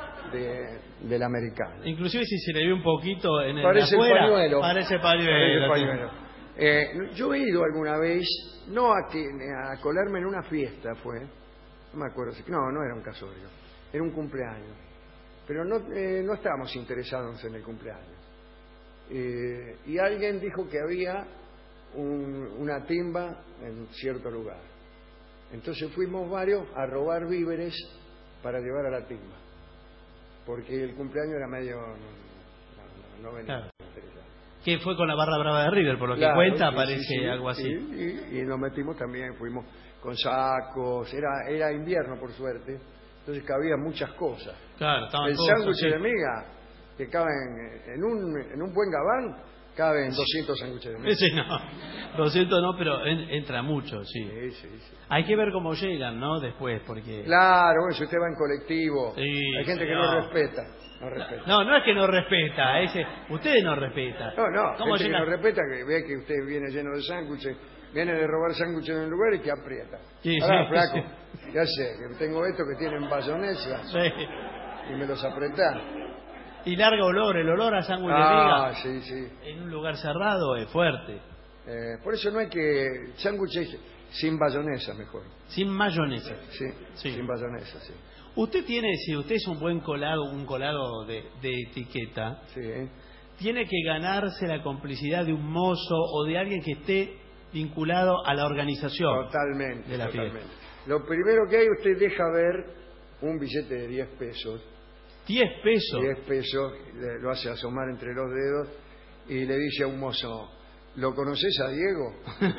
del americano. Inclusive si se le ve un poquito en el parece de afuera, pañuelo. Parece pañuelo. Yo he ido alguna vez, no a colarme en una fiesta, no me acuerdo, no era un casorio, era un cumpleaños, pero no estábamos interesados en el cumpleaños. y alguien dijo que había una timba en cierto lugar. Entonces fuimos varios a robar víveres para llevar a la timba, porque el cumpleaños era medio... no venía. Claro. Que fue con la barra brava de River, por lo que cuenta, parece algo así. Y nos metimos también, fuimos con sacos, era invierno por suerte, entonces cabía muchas cosas. Claro, estaban el todos sándwich así. de miga, que cabe en un buen gabán, caben 200 sándwiches de miga. Sí, no, 200 no, pero entra mucho, sí. Sí. Hay que ver cómo llegan, ¿no? Después, porque... Claro, si usted va en colectivo, Sí, hay gente que señor. no respeta. No es que no respeta, ustedes no respetan. No, ¿Cómo gente que llegan? no respeta, que ve que usted viene lleno de sándwiches, viene de robar sándwiches en un lugar y que aprieta. Sí, Ahora, sí, flaco, sí. ya sé, que tengo estos que tienen bayonesa y me los apretá. Y larga olor, el olor a sándwich de miga sí. en un lugar cerrado es fuerte. Por eso no hay que... sándwiches sin bayonesa mejor. Sin mayonesa. Sí, sin bayonesa, sí. Usted tiene, si usted es un buen colado, un colado de etiqueta, tiene que ganarse la complicidad de un mozo o de alguien que esté vinculado a la organización. Totalmente, de la totalmente. fiesta. Lo primero que hay, usted deja ver un billete de 10 pesos. 10 pesos. 10 pesos, lo hace asomar entre los dedos y le dice a un mozo, ¿lo conoces a Diego?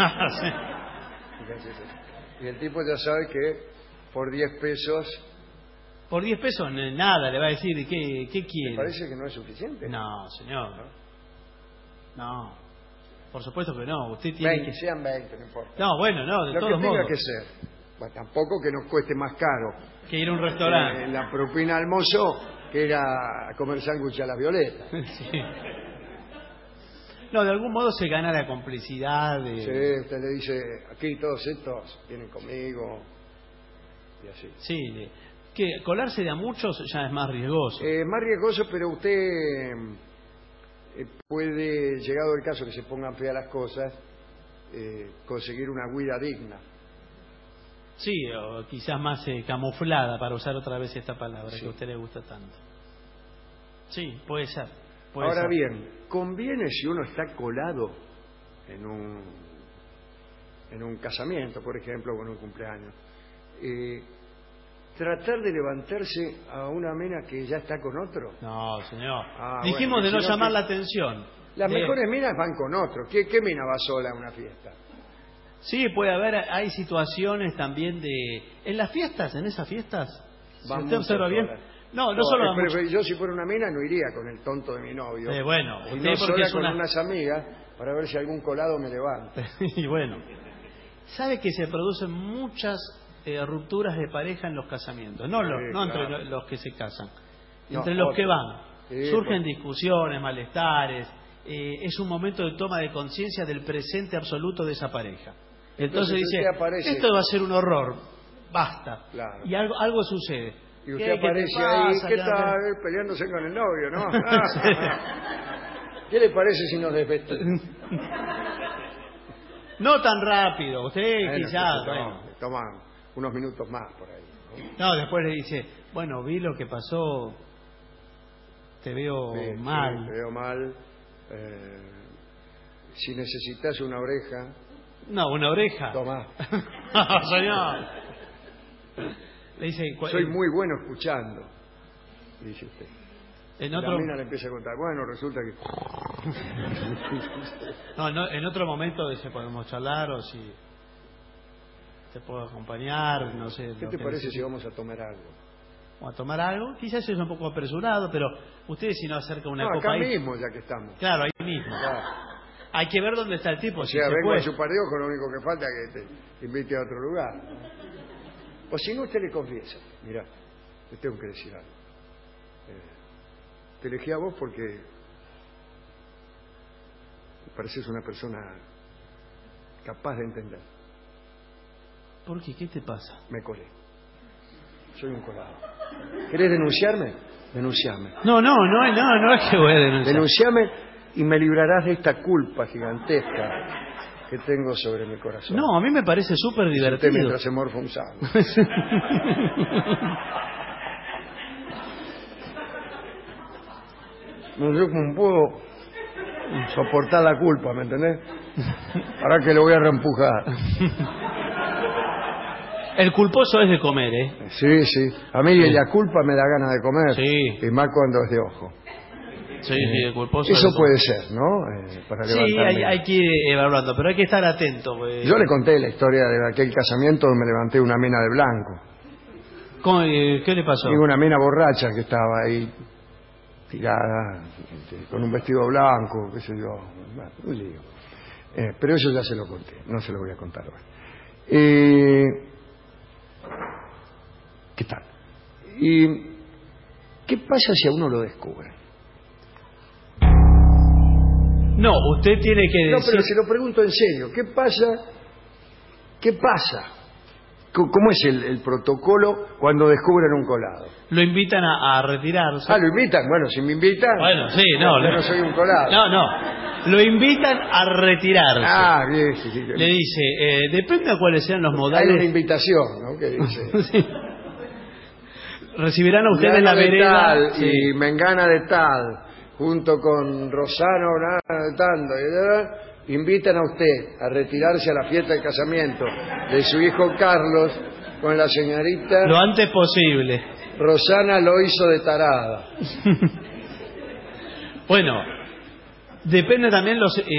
Y el tipo ya sabe que por 10 pesos... Por 10 pesos nada, le va a decir, ¿qué quiere? ¿Me parece que no es suficiente? No, señor. No, por supuesto que no. Usted tiene 20, sean 20, no importa. No, bueno, no, de lo todos que tenga modos. que ser. Bueno, tampoco que nos cueste más caro. Que ir a un restaurante. La propina al mozo, que era comer sándwich a la Violeta. Sí. No, de algún modo se gana la complicidad de... Sí, usted le dice, aquí todos estos vienen conmigo, y así. Sí, que colarse de a muchos ya es más riesgoso. Más riesgoso, pero usted puede, llegado el caso que se pongan feas las cosas, conseguir una huida digna. Sí, o quizás más camuflada, para usar otra vez esta palabra que a usted le gusta tanto. Sí, puede ser. Ahora bien, conviene si uno está colado en un casamiento, por ejemplo, o en un cumpleaños, tratar de levantarse a una mina que ya está con otro. No, señor. Dijimos de no llamar la atención. Las mejores minas van con otro. ¿Qué mina va sola a una fiesta? Sí, puede haber, hay situaciones también de... En las fiestas, en esas fiestas, si usted observa bien... No solo... Yo si fuera una mina no iría con el tonto de mi novio. Bueno, y no sola con unas amigas para ver si algún colado me levanta. Y bueno, sabe que se producen muchas rupturas de pareja en los casamientos, no entre los que se casan, entre los que van. Surgen discusiones, malestares, es un momento de toma de conciencia del presente absoluto de esa pareja. Entonces dice, esto va a ser un horror, basta. Claro. Y algo sucede. Y usted aparece ahí, ¿qué tal? Peleándose con el novio, ¿no? ¿Qué le parece si nos desvestimos? No tan rápido, usted quizás... Toma unos minutos más por ahí. No, después le dice, bueno, vi lo que pasó, te veo mal. Sí, te veo mal. Si necesitas una oreja... No, una oreja. Tomá. Señor. Le dice, soy muy bueno escuchando, dice usted. En la mina le empieza a contar, bueno, resulta que... en otro momento podemos charlar o si te puedo acompañar, no sé. ¿Qué te parece si vamos a tomar algo? O a tomar algo, quizás es un poco apresurado, pero ustedes si no acerca una copa acá ahí... mismo ya que estamos. Claro, ahí mismo. Claro. Hay que ver dónde está el tipo. O sea, vengo a chupar de ojo, lo único que falta es que te invite a otro lugar. O si no, usted le confiesa, mira, te tengo que decir algo. Te elegí a vos porque me pareces una persona capaz de entender. ¿Por qué? ¿Qué te pasa? Me colé. Soy un colado. ¿Querés denunciarme? Denunciame. No es que voy a denunciar. Denunciame y me librarás de esta culpa gigantesca que tengo sobre mi corazón. No, a mí me parece súper divertido. Mientras se morfa un sándwich. No, yo como puedo soportar la culpa, ¿me entendés? Ahora que lo voy a reempujar. El culposo es de comer, ¿eh? Sí, sí. A mí la culpa me da ganas de comer. Sí. Y más cuando es de ojo. Sí, sí, el culposo. Eso es de puede comer. ser, ¿no? Para Sí, levantarme. hay que ir evaluando, pero hay que estar atento. Yo le conté la historia de aquel casamiento donde me levanté una mina de blanco. ¿Qué le pasó? Y una mina borracha que estaba ahí tirada, con un vestido blanco, qué sé yo. Bueno, un lío. Pero eso ya se lo conté, no se lo voy a contar ahora. ¿Qué tal? ¿Y qué pasa si a uno lo descubren? No, usted tiene que decir... No, pero se lo pregunto en serio. ¿Qué pasa? ¿Qué pasa? ¿Cómo es el protocolo cuando descubren un colado? Lo invitan a retirarse. Ah, ¿lo invitan? Bueno, si me invitan... Bueno, sí, no. Yo no soy un colado. No. Lo invitan a retirarse. Ah, bien, sí. Le dice, depende de cuáles sean los modales... Hay una invitación, ¿no? Que dice... Sí. Recibirán a ustedes la vereda... Tal, sí. Y Mengana de tal, junto con Rosano de tanto... invitan a usted a retirarse a la fiesta de casamiento de su hijo Carlos con la señorita... Lo antes posible. Rosana lo hizo de tarada. Bueno, depende también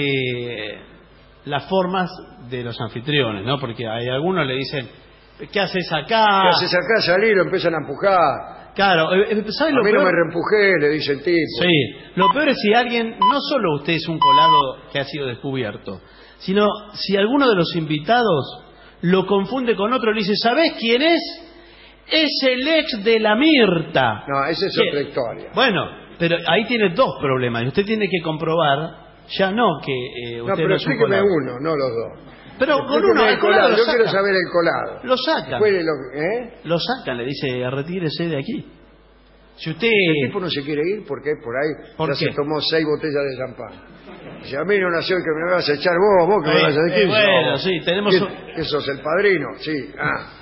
las formas de los anfitriones, ¿no? Porque hay algunos le dicen, ¿qué haces acá? ¿Qué haces acá? Salí, lo empiezan a empujar. Claro, ¿sabes lo a mí peor? no me reempujé, le dice el tipo. Sí, lo peor es si alguien, no solo usted es un colado que ha sido descubierto, sino si alguno de los invitados lo confunde con otro, le dice, ¿sabés quién es? Es el ex de la Mirta. No, esa es otra historia. Bueno, pero ahí tiene dos problemas y usted tiene que comprobar, ya no que usted no, pero no es un explíqueme colado. uno, no los dos. Pero con uno el colado, yo sacan. quiero saber el colado. Lo sacan. ¿Eh? Lo sacan, le dice, retírese de aquí. Si usted... El tipo no se quiere ir porque por ahí ¿Por ya qué? se tomó 6 botellas de champán. Si a mí no nació el que me vas a echar vos que me vas a decir. Bueno, sí, tenemos... ¿Qué sos, el padrino? Sí,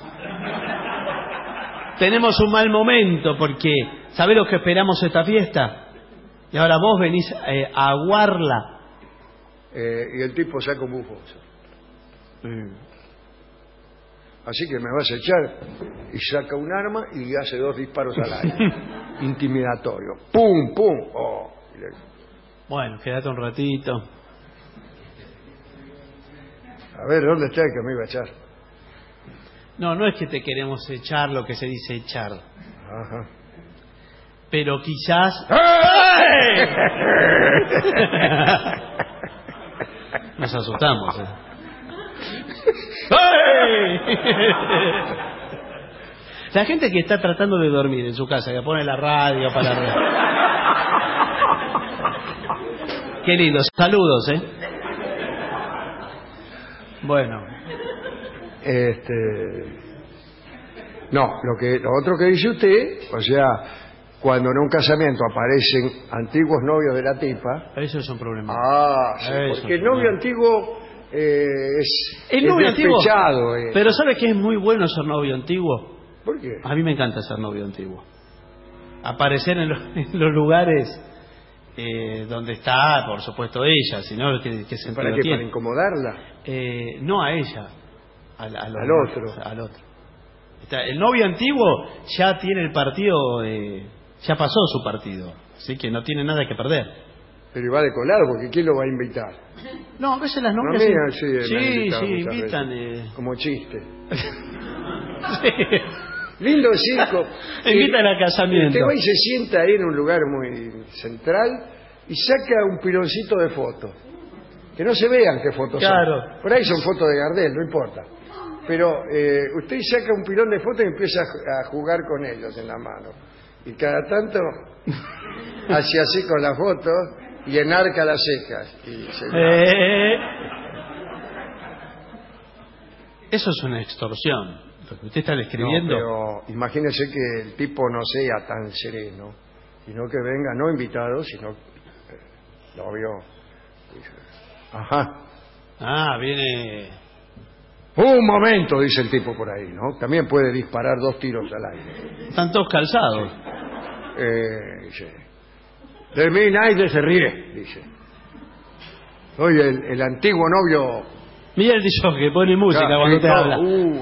Tenemos un mal momento porque, ¿sabés lo que esperamos esta fiesta? Y ahora vos venís a aguarla. Y el tipo saca un bufo. Así que me vas a echar, y saca un arma y hace 2 disparos al aire. Intimidatorio. ¡Pum, pum! Oh. Bueno, quédate un ratito. A ver, ¿dónde está el que me iba a echar? No es que te queremos echar lo que se dice echar. Ajá. Pero quizás... Nos asustamos, La gente que está tratando de dormir en su casa, que pone la radio para... Qué lindo, saludos, Bueno. No, lo otro que dice usted, o sea, cuando en un casamiento aparecen antiguos novios de la tipa... Eso es un problema. Sí, porque el novio antiguo el novio despechado. Antiguo, pero ¿sabe que es muy bueno ser novio antiguo? ¿Por qué? A mí me encanta ser novio antiguo. Aparecer en los lugares donde está, por supuesto, ella, si no, ¿qué sentido ¿Para qué? tiene? ¿Para incomodarla? No a ella, al otro. El novio antiguo ya tiene el partido, ya pasó su partido, así que no tiene nada que perder. Pero va de colado, porque ¿quién lo va a invitar? No, a veces las novias... Sí, invitan. Como chiste. Lindo circo. Invitan al casamiento. Usted va y se sienta ahí en un lugar muy central y saca un piloncito de fotos. Que no se vean qué fotos son. Por ahí son fotos de Gardel, no importa. Pero usted saca un pilón de fotos y empieza a jugar con ellos en la mano. Y cada tanto hace así con las fotos y enarca las cejas. Y Eso es una extorsión. Lo que usted está describiendo. No, pero imagínese que el tipo no sea tan sereno, sino que venga, no invitado, sino novio. Ajá. Viene... Un momento, dice el tipo por ahí, ¿no? También puede disparar 2 tiros al aire. Están todos calzados. Dice, de mí nadie se ríe, dice. Soy el antiguo novio. Mira el dicho que pone música cuando te habla.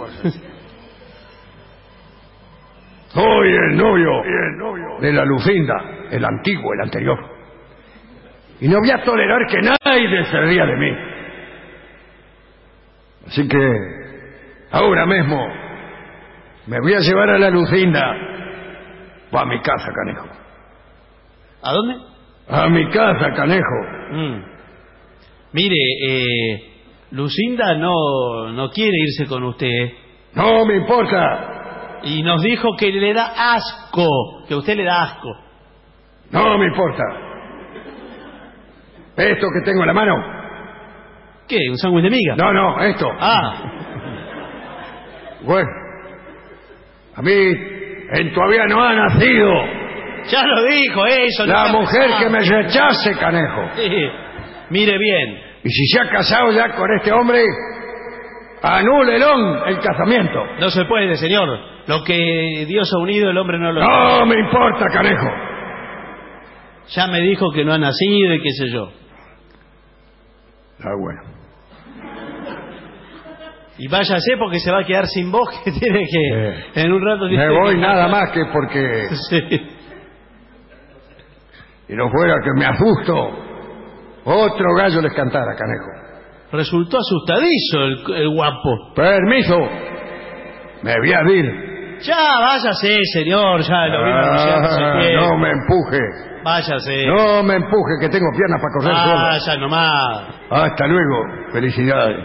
Soy el novio de la Lucinda, el antiguo, el anterior. Y no voy a tolerar que nadie se ría de mí. Así que ahora mismo me voy a llevar a la Lucinda para mi casa, Canejo. ¿A dónde? A mi casa, Canejo. Mire, Lucinda no quiere irse con usted. No me importa. Y nos dijo que le da asco, que a usted le da asco. No me importa. Esto que tengo en la mano. ¿Qué? ¿Un sándwich de miga? No, esto. Bueno, a mí todavía no ha nacido. Ya lo dijo eso. La mujer que me rechace, Canejo. Sí. Mire bien. Y si se ha casado ya con este hombre, anúlelo el casamiento. No se puede, señor. Lo que Dios ha unido, el hombre no lo... No me importa, Canejo. Ya me dijo que no ha nacido y qué sé yo. Bueno. Y váyase porque se va a quedar sin voz, que tiene que... En un rato... Me voy nada más que porque... Sí. Y no fuera que me asusto, otro gallo les cantara, Canejo. Resultó asustadizo el guapo. Permiso. Me voy a ir. Ya, váyase, señor. Ya lo vino anunciando. No me empuje. Váyase. No me empuje, que tengo piernas para correr solo. Vaya nomás. Hasta luego. Felicidades.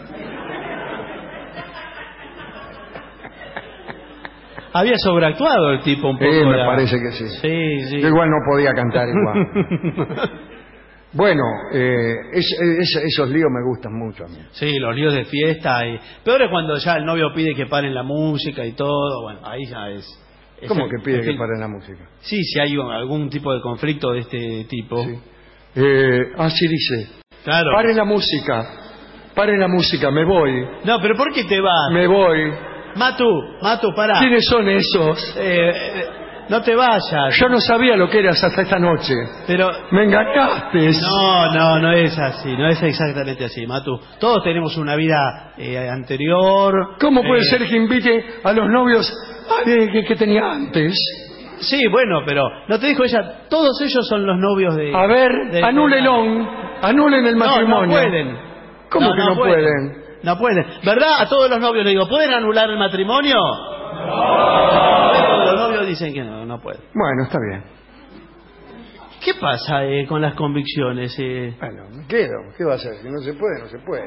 Había sobreactuado el tipo un poco. Sí, me parece que sí. Sí. Yo igual no podía cantar igual. Bueno, esos líos me gustan mucho a mí. Sí, los líos de fiesta. Peor es cuando ya el novio pide que paren la música y todo. Bueno, ahí ya es ¿Cómo que pide que paren la música? Sí, si hay algún tipo de conflicto de este tipo. Sí. Así dice. Claro. Paren la música, me voy. No, pero ¿por qué te vas? Me voy. Matu, pará. ¿Quiénes son esos? No te vayas. Yo no sabía lo que eras hasta esta noche. Pero... Me engañaste. No es así. No es exactamente así, Matu. Todos tenemos una vida anterior. ¿Cómo puede ser que invite a los novios que tenía antes? Sí, bueno, pero ¿no te dijo ella? Todos ellos son los novios de... A ver, anulen el matrimonio. No pueden. ¿Cómo que no pueden? No pueden. ¿Verdad? A todos los novios le digo, ¿pueden anular el matrimonio? Los novios dicen que no pueden. Bueno, está bien. ¿Qué pasa con las convicciones? Bueno, me quedo. ¿Qué va a hacer? Si no se puede, no se puede.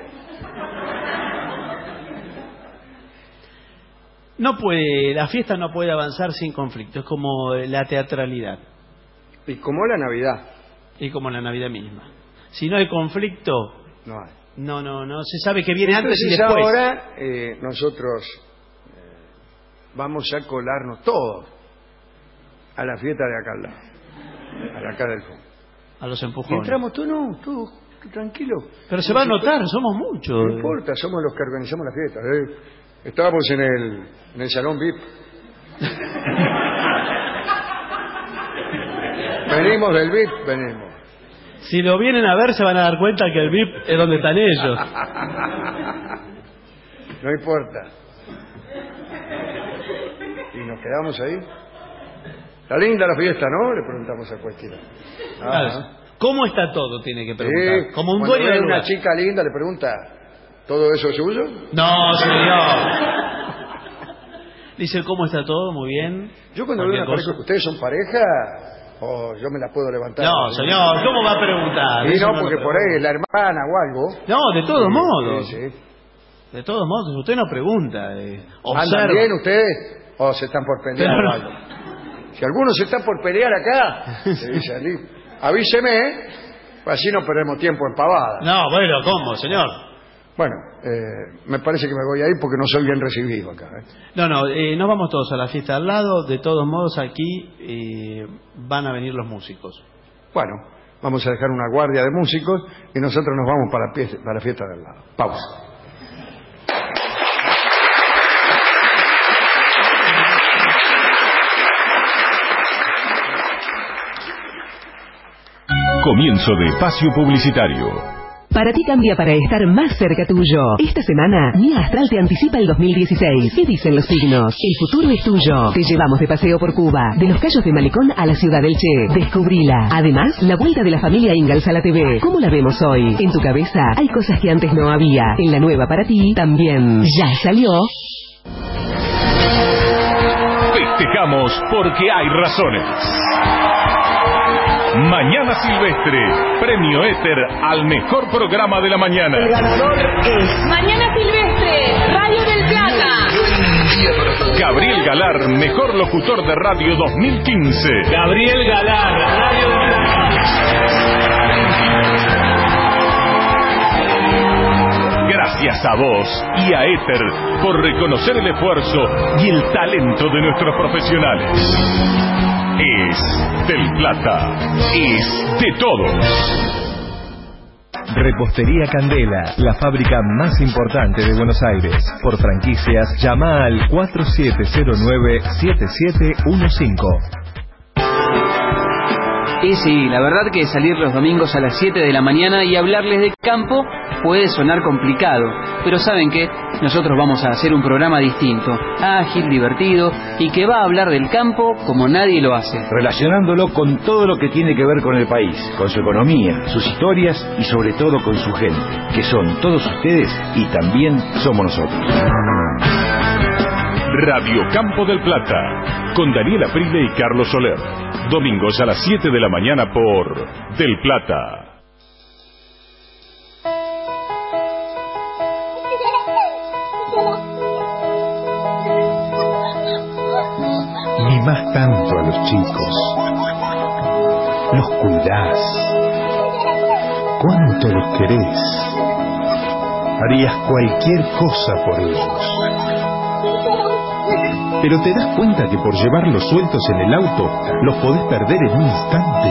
No puede, la fiesta no puede avanzar sin conflicto. Es como la teatralidad. Y como la Navidad. Y como la Navidad misma. Si no hay conflicto... No hay. No se sabe que viene antes y después. después. Ahora nosotros vamos a colarnos todos a la fiesta de acá al lado, a la cara del fondo. A los empujones. Entramos todos tranquilo. Pero se va a notar, somos muchos. No importa, somos los que organizamos la fiesta. Estábamos en el salón VIP. Venimos del VIP, venimos. Si lo vienen a ver se van a dar cuenta que el VIP es donde están ellos. No importa. Y nos quedamos ahí. Está linda la fiesta, ¿no? Le preguntamos a cualquiera. Claro. ¿Cómo está todo? Tiene que preguntar. Sí, como un dueño de una chica linda le pregunta, ¿todo eso es suyo? No, señor. Dice, ¿cómo está todo? Muy bien. Yo cuando veo una pareja, ¿ustedes son pareja? ¿O yo me la puedo levantar? No, señor, ¿cómo va a preguntar? Sí, no, porque por ahí es la hermana o algo. No, de todos modos. Sí. De todos modos, usted no pregunta. ¿Andan bien ustedes? ¿O se están por pelear o algo? Si alguno se está por pelear acá, avíseme, pues así no perdemos tiempo en pavadas. No, bueno, ¿cómo, señor? Bueno, me parece que me voy a ir porque no soy bien recibido acá. No, nos vamos todos a la fiesta al lado. De todos modos, aquí van a venir los músicos. Bueno, vamos a dejar una guardia de músicos y nosotros nos vamos para la fiesta del lado. Pausa. Comienzo de espacio publicitario. Para ti cambia para estar más cerca tuyo. Esta semana, Mía Astral te anticipa el 2016. ¿Qué dicen los signos? El futuro es tuyo. Te llevamos de paseo por Cuba, de los Cayos de Malecón a la ciudad del Che. Descubrila. Además, la vuelta de la familia Ingalls a la TV. ¿Cómo la vemos hoy? En tu cabeza hay cosas que antes no había. En la nueva para ti también. Ya salió. Festejamos porque hay razones. Mañana Silvestre, premio Éter al mejor programa de la mañana. El ganador es Mañana Silvestre, Radio del Plata. Gabriel Galar, mejor locutor de radio 2015. Gabriel Galar, Radio del Plata. Gracias a vos y a Éter por reconocer el esfuerzo y el talento de nuestros profesionales. Es del Plata, es de todos. Repostería Candela, la fábrica más importante de Buenos Aires. Por franquicias, llama al 4709-7715. Y sí, la verdad que salir los domingos a las 7 de la mañana y hablarles de campo puede sonar complicado, pero ¿saben qué? Nosotros vamos a hacer un programa distinto, ágil, divertido y que va a hablar del campo como nadie lo hace. Relacionándolo con todo lo que tiene que ver con el país, con su economía, sus historias y sobre todo con su gente, que son todos ustedes y también somos nosotros. Radio Campo del Plata, con Daniela Prile y Carlos Soler. Domingos a las 7 de la mañana por Del Plata. Mimás tanto a los chicos, los cuidás, cuánto los querés, harías cualquier cosa por ellos. Pero te das cuenta que por llevarlos sueltos en el auto, los podés perder en un instante.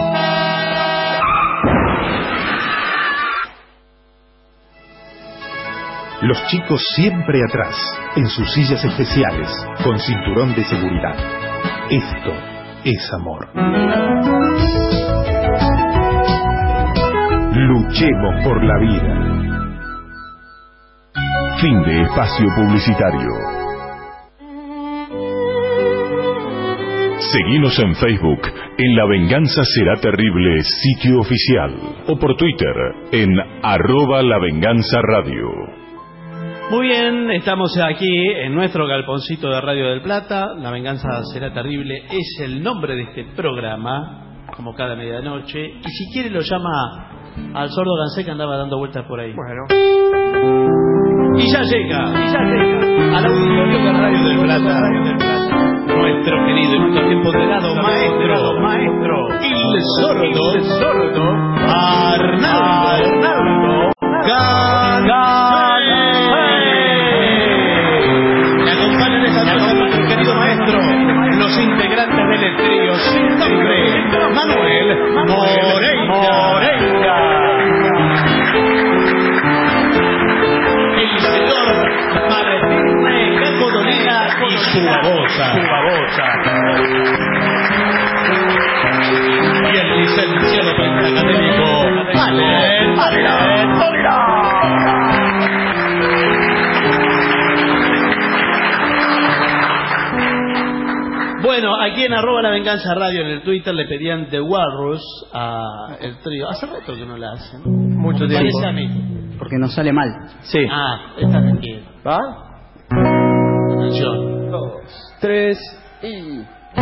Los chicos siempre atrás, en sus sillas especiales, con cinturón de seguridad. Esto es amor. Luchemos por la vida. Fin de espacio publicitario. Seguinos en Facebook, en La Venganza Será Terrible, sitio oficial, o por Twitter, en @LaVenganzaRadio. Muy bien, estamos aquí en nuestro galponcito de Radio del Plata. La Venganza Será Terrible es el nombre de este programa, como cada medianoche. Y si quiere lo llama al sordo Gansé, que andaba dando vueltas por ahí. Bueno. Y ya llega al auditorio de Radio del Plata. Nuestro querido y nunca bien ponderado maestro, el sordo, Arnaldo Gansé. Le acompañan esta noche nuestro querido maestro, los integrantes del trío sin nombre, Manuel Moreira. El señor Martín Codolina y su babosa. Y el licenciado pentacadémico Allen Tolira. Bueno, aquí en @La Venganza Radio en el Twitter le pedían The Walrus a el trío. Hace rato que no la hacen. Mucho tiempo. Parece a mí. Porque nos sale mal. Sí. Esta es aquí. ¿Va? Atención. 2, 3 y...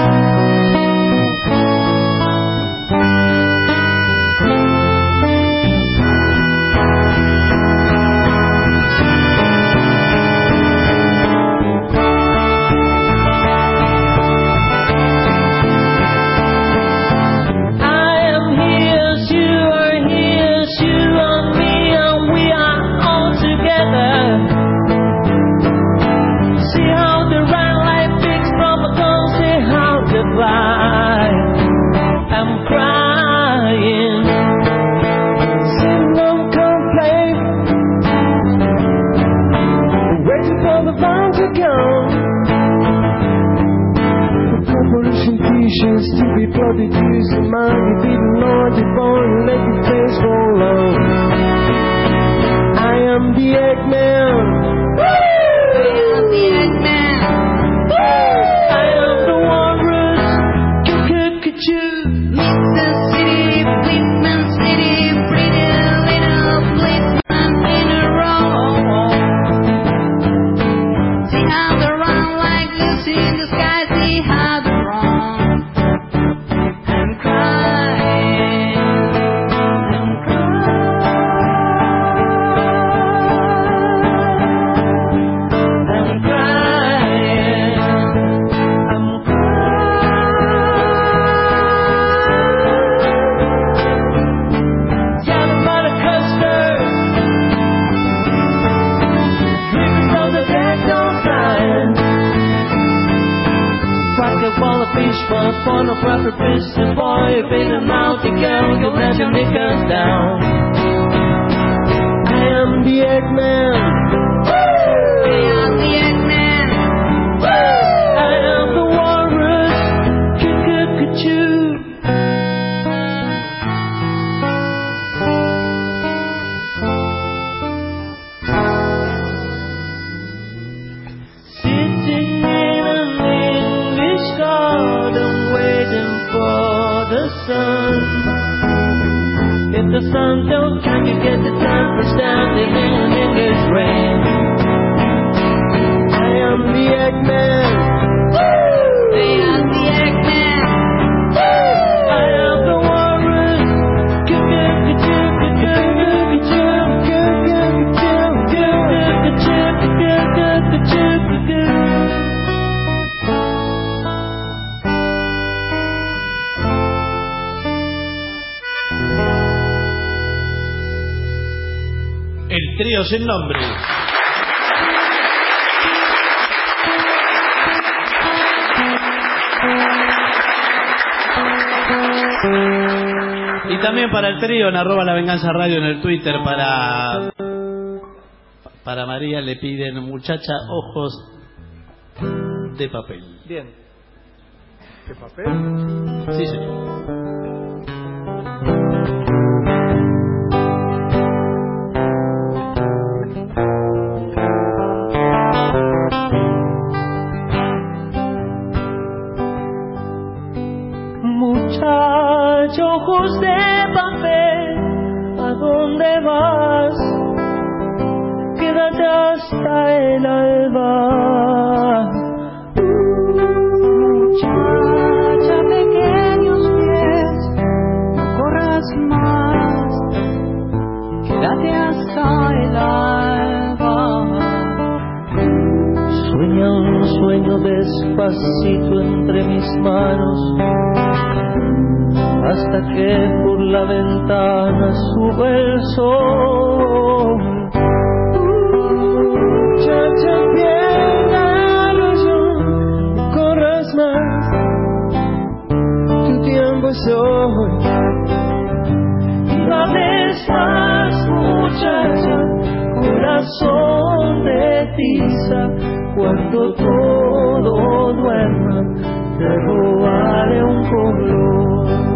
To be prodigies and money, didn't know the born, let your face roll on. Eggman. I am the Eggman. I am the walrus. Cuckoo. Mr. City, Policeman City, pretty little policeman in a row. See how they run like Lucy in the sky. See how they run and crying and fish for a pornographer prison boy. If in a naughty girl, you'll let your knickers down. I am the Eggman. I am the Eggman. I am the walrus. Cuckoo. If the sun don't shine, you get the sun for standing in an English rain. I am the Eggman. I am the Eggman. I am the walrus. El trío sin nombre. Y también para el trío en @lavenganzaradio en el Twitter. Para María le piden muchacha ojos de papel. Bien. ¿De papel? Sí, señor. Ojos de papel, ¿a dónde vas? Quédate hasta el alba. Muchacha, pequeños pies, no corras más. Quédate hasta el alba. Sueña un sueño despacito entre mis manos, hasta que por la ventana sube el sol. Muchacha, bien a la razón, no corras más, tu tiempo es hoy. Y no hables más, muchacha, corazón de tiza, cuando todo duerma, te robaré un color.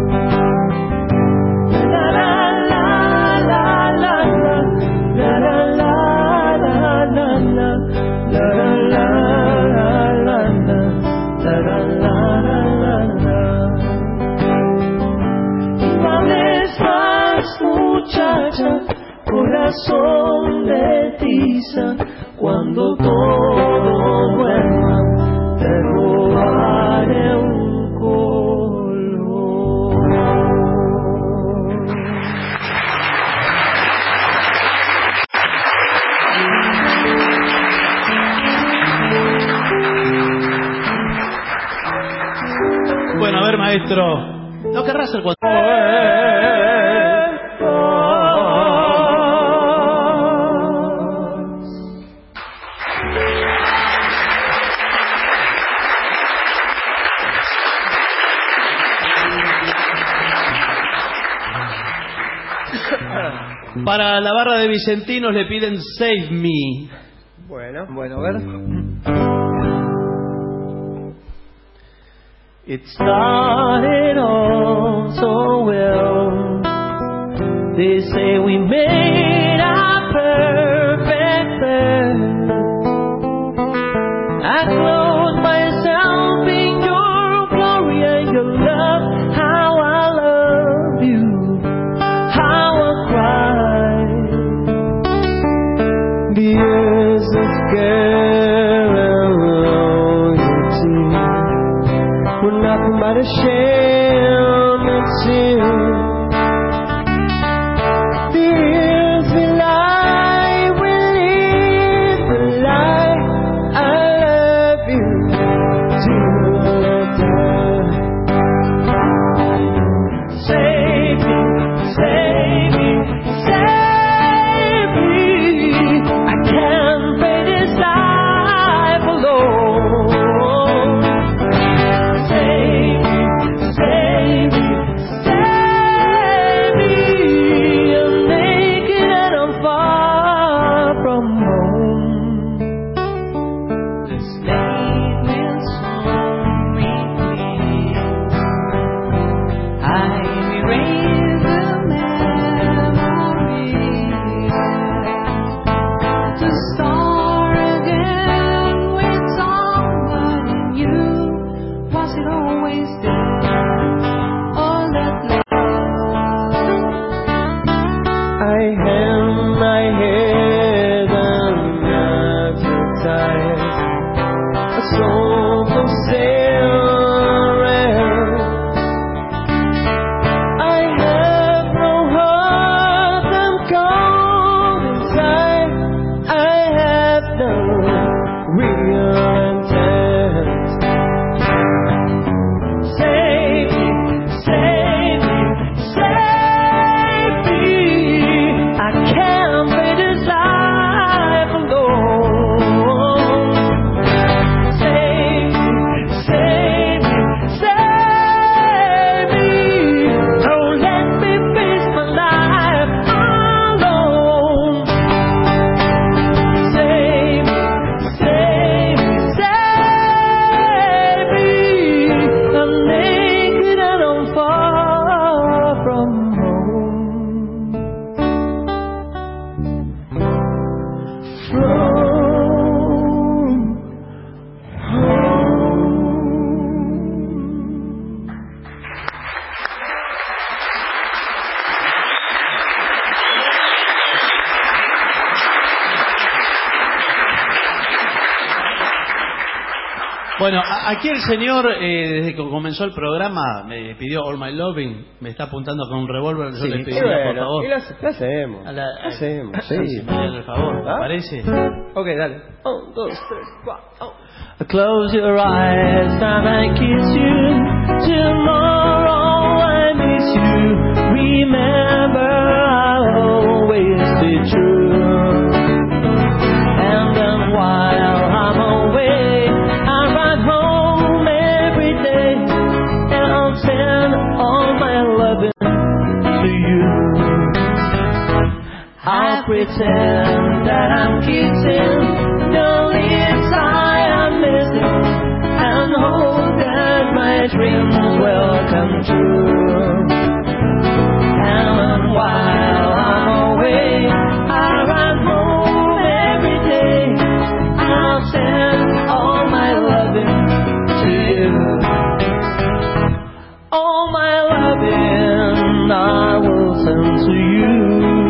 Corazón de tiza, cuando todo duerma, te robaré un color. Bueno, a ver, maestro, ¿no querrás el cuadro? Para la barra de Vicentinos le piden Save Me. Bueno, a ver. It started all so well. They say we made our perfect Bueno, aquí el señor, desde que comenzó el programa, me pidió All My Loving, me está apuntando con un revólver, yo le pediría, por favor. Y lo hacemos. Hacemos, sí. Si me dan el favor, ¿te parece? Ok, dale. 1, 2, 3, 4. Close your eyes and I kiss you. Tomorrow I miss you. Remember I'll always be true. And then while I'm away, I ride home every day and I'll send all my loving to you. I'll pretend that I'm kissing the lips I am missing and hope that my dreams will come true. And while I'm away, I ride home every day. I'll send all my loving to you. All my loving I will send to you.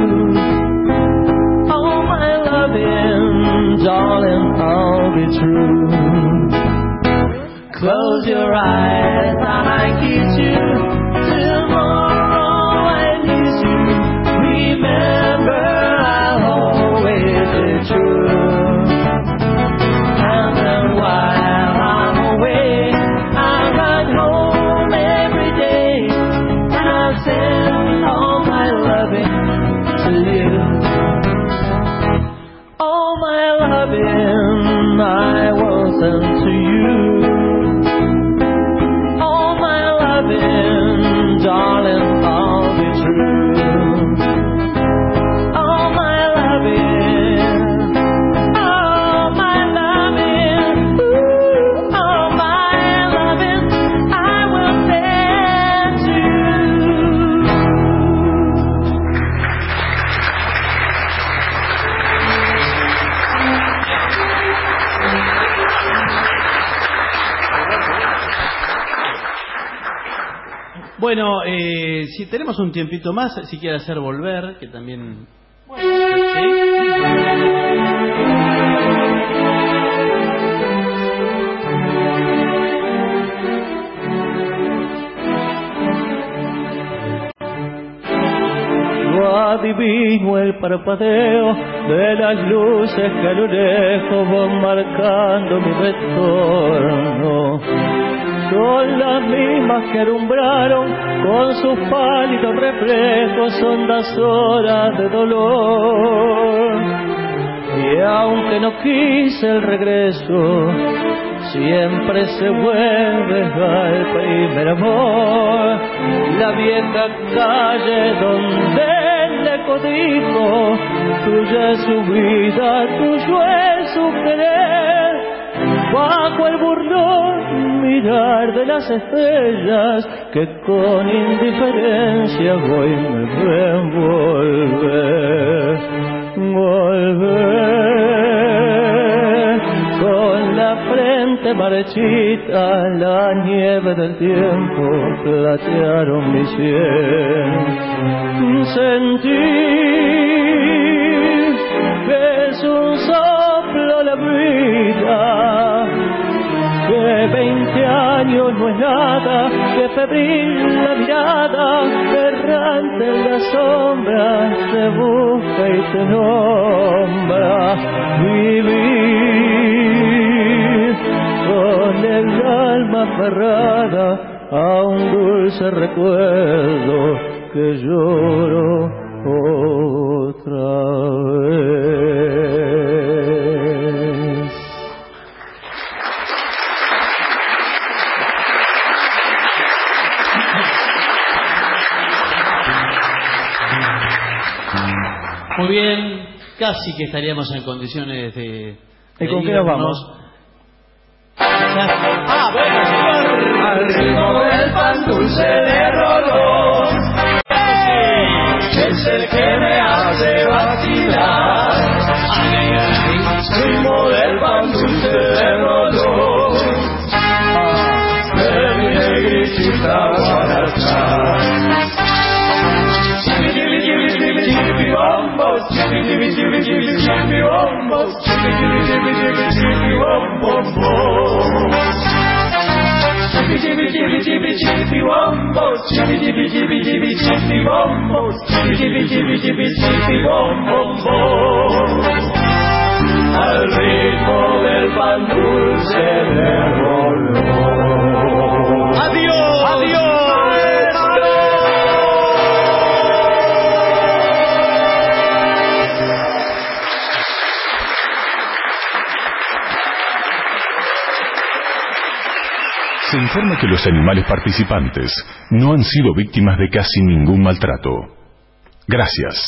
All my loving, darling, I'll be true. Close your eyes and I kiss you. Tomorrow I miss you. Remember I'll always be true. And then while I'm away, I ride home every day and I'll send all my loving to you. All my loving I will send to you. All my loving, darling, I'll be true. All my loving, all my loving, ooh, all my loving I will send to you. Bueno, si tenemos un tiempito más, si quiere hacer volver, que también... Yo adivino el parpadeo de las luces que a lo lejos van marcando mi retorno. Son las mismas que alumbraron con sus pálidos reflejos hondas horas de dolor. Y aunque no quise el regreso, siempre se vuelve al primer amor. La vieja calle donde el eco dijo, tuya es su vida, tuyo es su querer. Bajo el burlón mirar de las estrellas que con indiferencia voy me ven volver, volver. Con la frente marchita la nieve del tiempo platearon mi sien. Sentir que es un soplo la vida, que 20 años no es nada, que febril la mirada, errante en la sombra, te busca y te nombra. Vivir con el alma aferrada a un dulce recuerdo que lloro otra vez. Muy bien, casi que estaríamos en condiciones de ¿Y con qué nos vamos? Ah, bueno, señor. Al ritmo del pan dulce de Rolón, es el que me hace vacilar. Al ritmo del pan dulce de Rolón, de mi negrita Guadalajara. Chibi chibi chibi chibi chibi bombos, chibi chibi chibi chibi chibi bombos, chibi chibi chibi chibi chibi bombos, al ritmo del pan dulce de Rolón. Adiós, adiós. Se informa que los animales participantes no han sido víctimas de casi ningún maltrato. Gracias.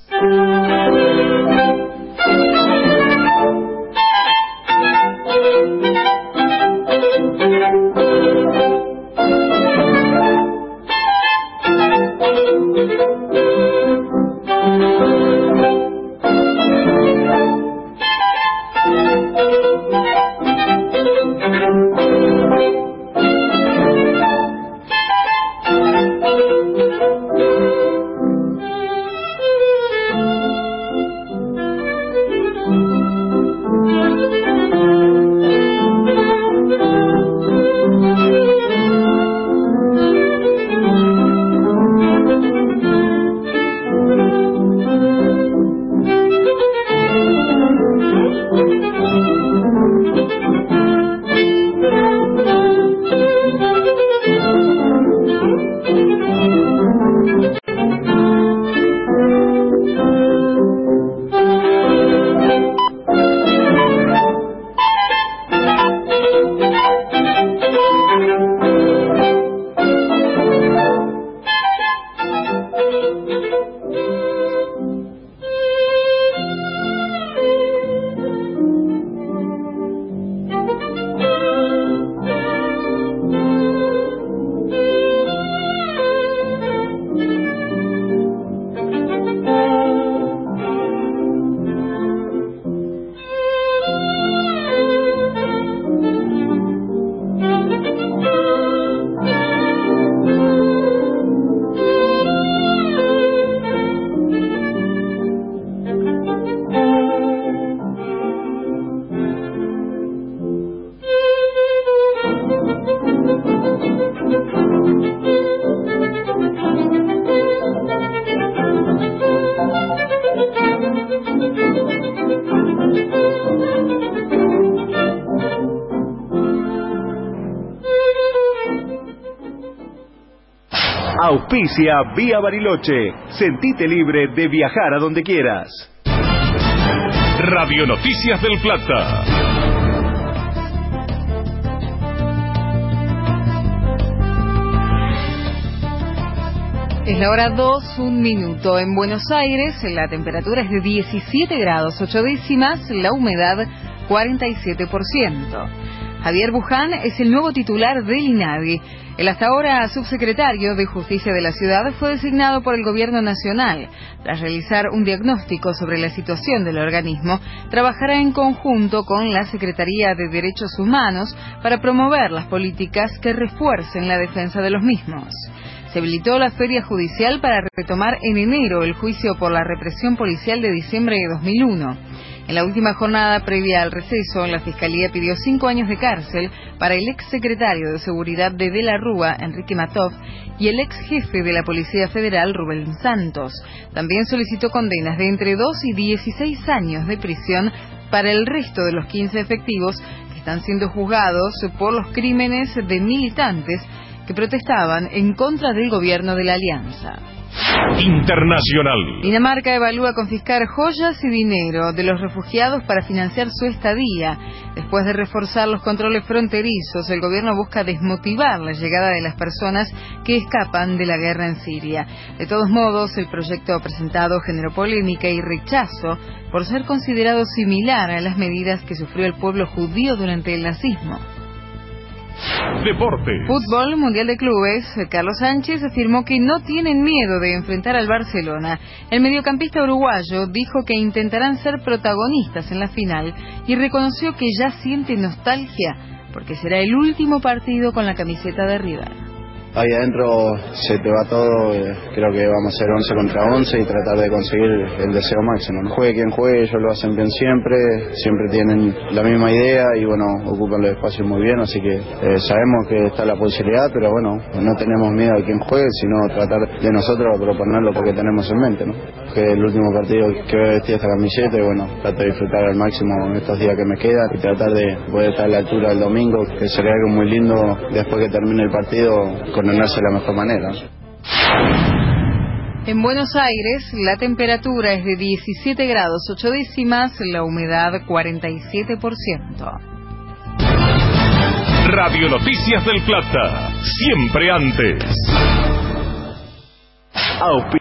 Auspicia Vía Bariloche. Sentite libre de viajar a donde quieras. Radio Noticias del Plata. Es la hora 2, 1 minuto. En Buenos Aires la temperatura es de 17 grados 8 décimas, la humedad 47%. Javier Buján es el nuevo titular del INADI. El hasta ahora subsecretario de Justicia de la ciudad fue designado por el Gobierno Nacional. Tras realizar un diagnóstico sobre la situación del organismo, trabajará en conjunto con la Secretaría de Derechos Humanos para promover las políticas que refuercen la defensa de los mismos. Se habilitó la feria judicial para retomar en enero el juicio por la represión policial de diciembre de 2001. En la última jornada previa al receso, la Fiscalía pidió 5 años de cárcel para el exsecretario de Seguridad de la Rúa, Enrique Matov, y el ex jefe de la Policía Federal, Rubén Santos. También solicitó condenas de entre 2 y 16 años de prisión para el resto de los 15 efectivos que están siendo juzgados por los crímenes de militantes que protestaban en contra del gobierno de la Alianza. Internacional. Dinamarca evalúa confiscar joyas y dinero de los refugiados para financiar su estadía. Después de reforzar los controles fronterizos, el gobierno busca desmotivar la llegada de las personas que escapan de la guerra en Siria. De todos modos, el proyecto presentado generó polémica y rechazo por ser considerado similar a las medidas que sufrió el pueblo judío durante el nazismo. Deportes. Fútbol, Mundial de Clubes. Carlos Sánchez afirmó que no tienen miedo de enfrentar al Barcelona. El mediocampista uruguayo dijo que intentarán ser protagonistas en la final y reconoció que ya siente nostalgia porque será el último partido con la camiseta de River. Ahí adentro se te va todo, creo que vamos a ser 11 contra 11 y tratar de conseguir el deseo máximo, ¿no? Juegue quien juegue, ellos lo hacen bien siempre tienen la misma idea y bueno, ocupan los espacios muy bien, así que sabemos que está la posibilidad, pero bueno, no tenemos miedo a quien juegue, sino tratar de nosotros proponer lo que tenemos en mente, ¿no? Que es el último partido que voy a vestir esta camiseta y bueno, trato de disfrutar al máximo en estos días que me quedan y tratar de poder estar a la altura del domingo, que sería algo muy lindo después que termine el partido, coronarse de la mejor manera. En Buenos Aires, la temperatura es de 17 grados 8 décimas, la humedad 47%. Radio Noticias del Plata, siempre antes.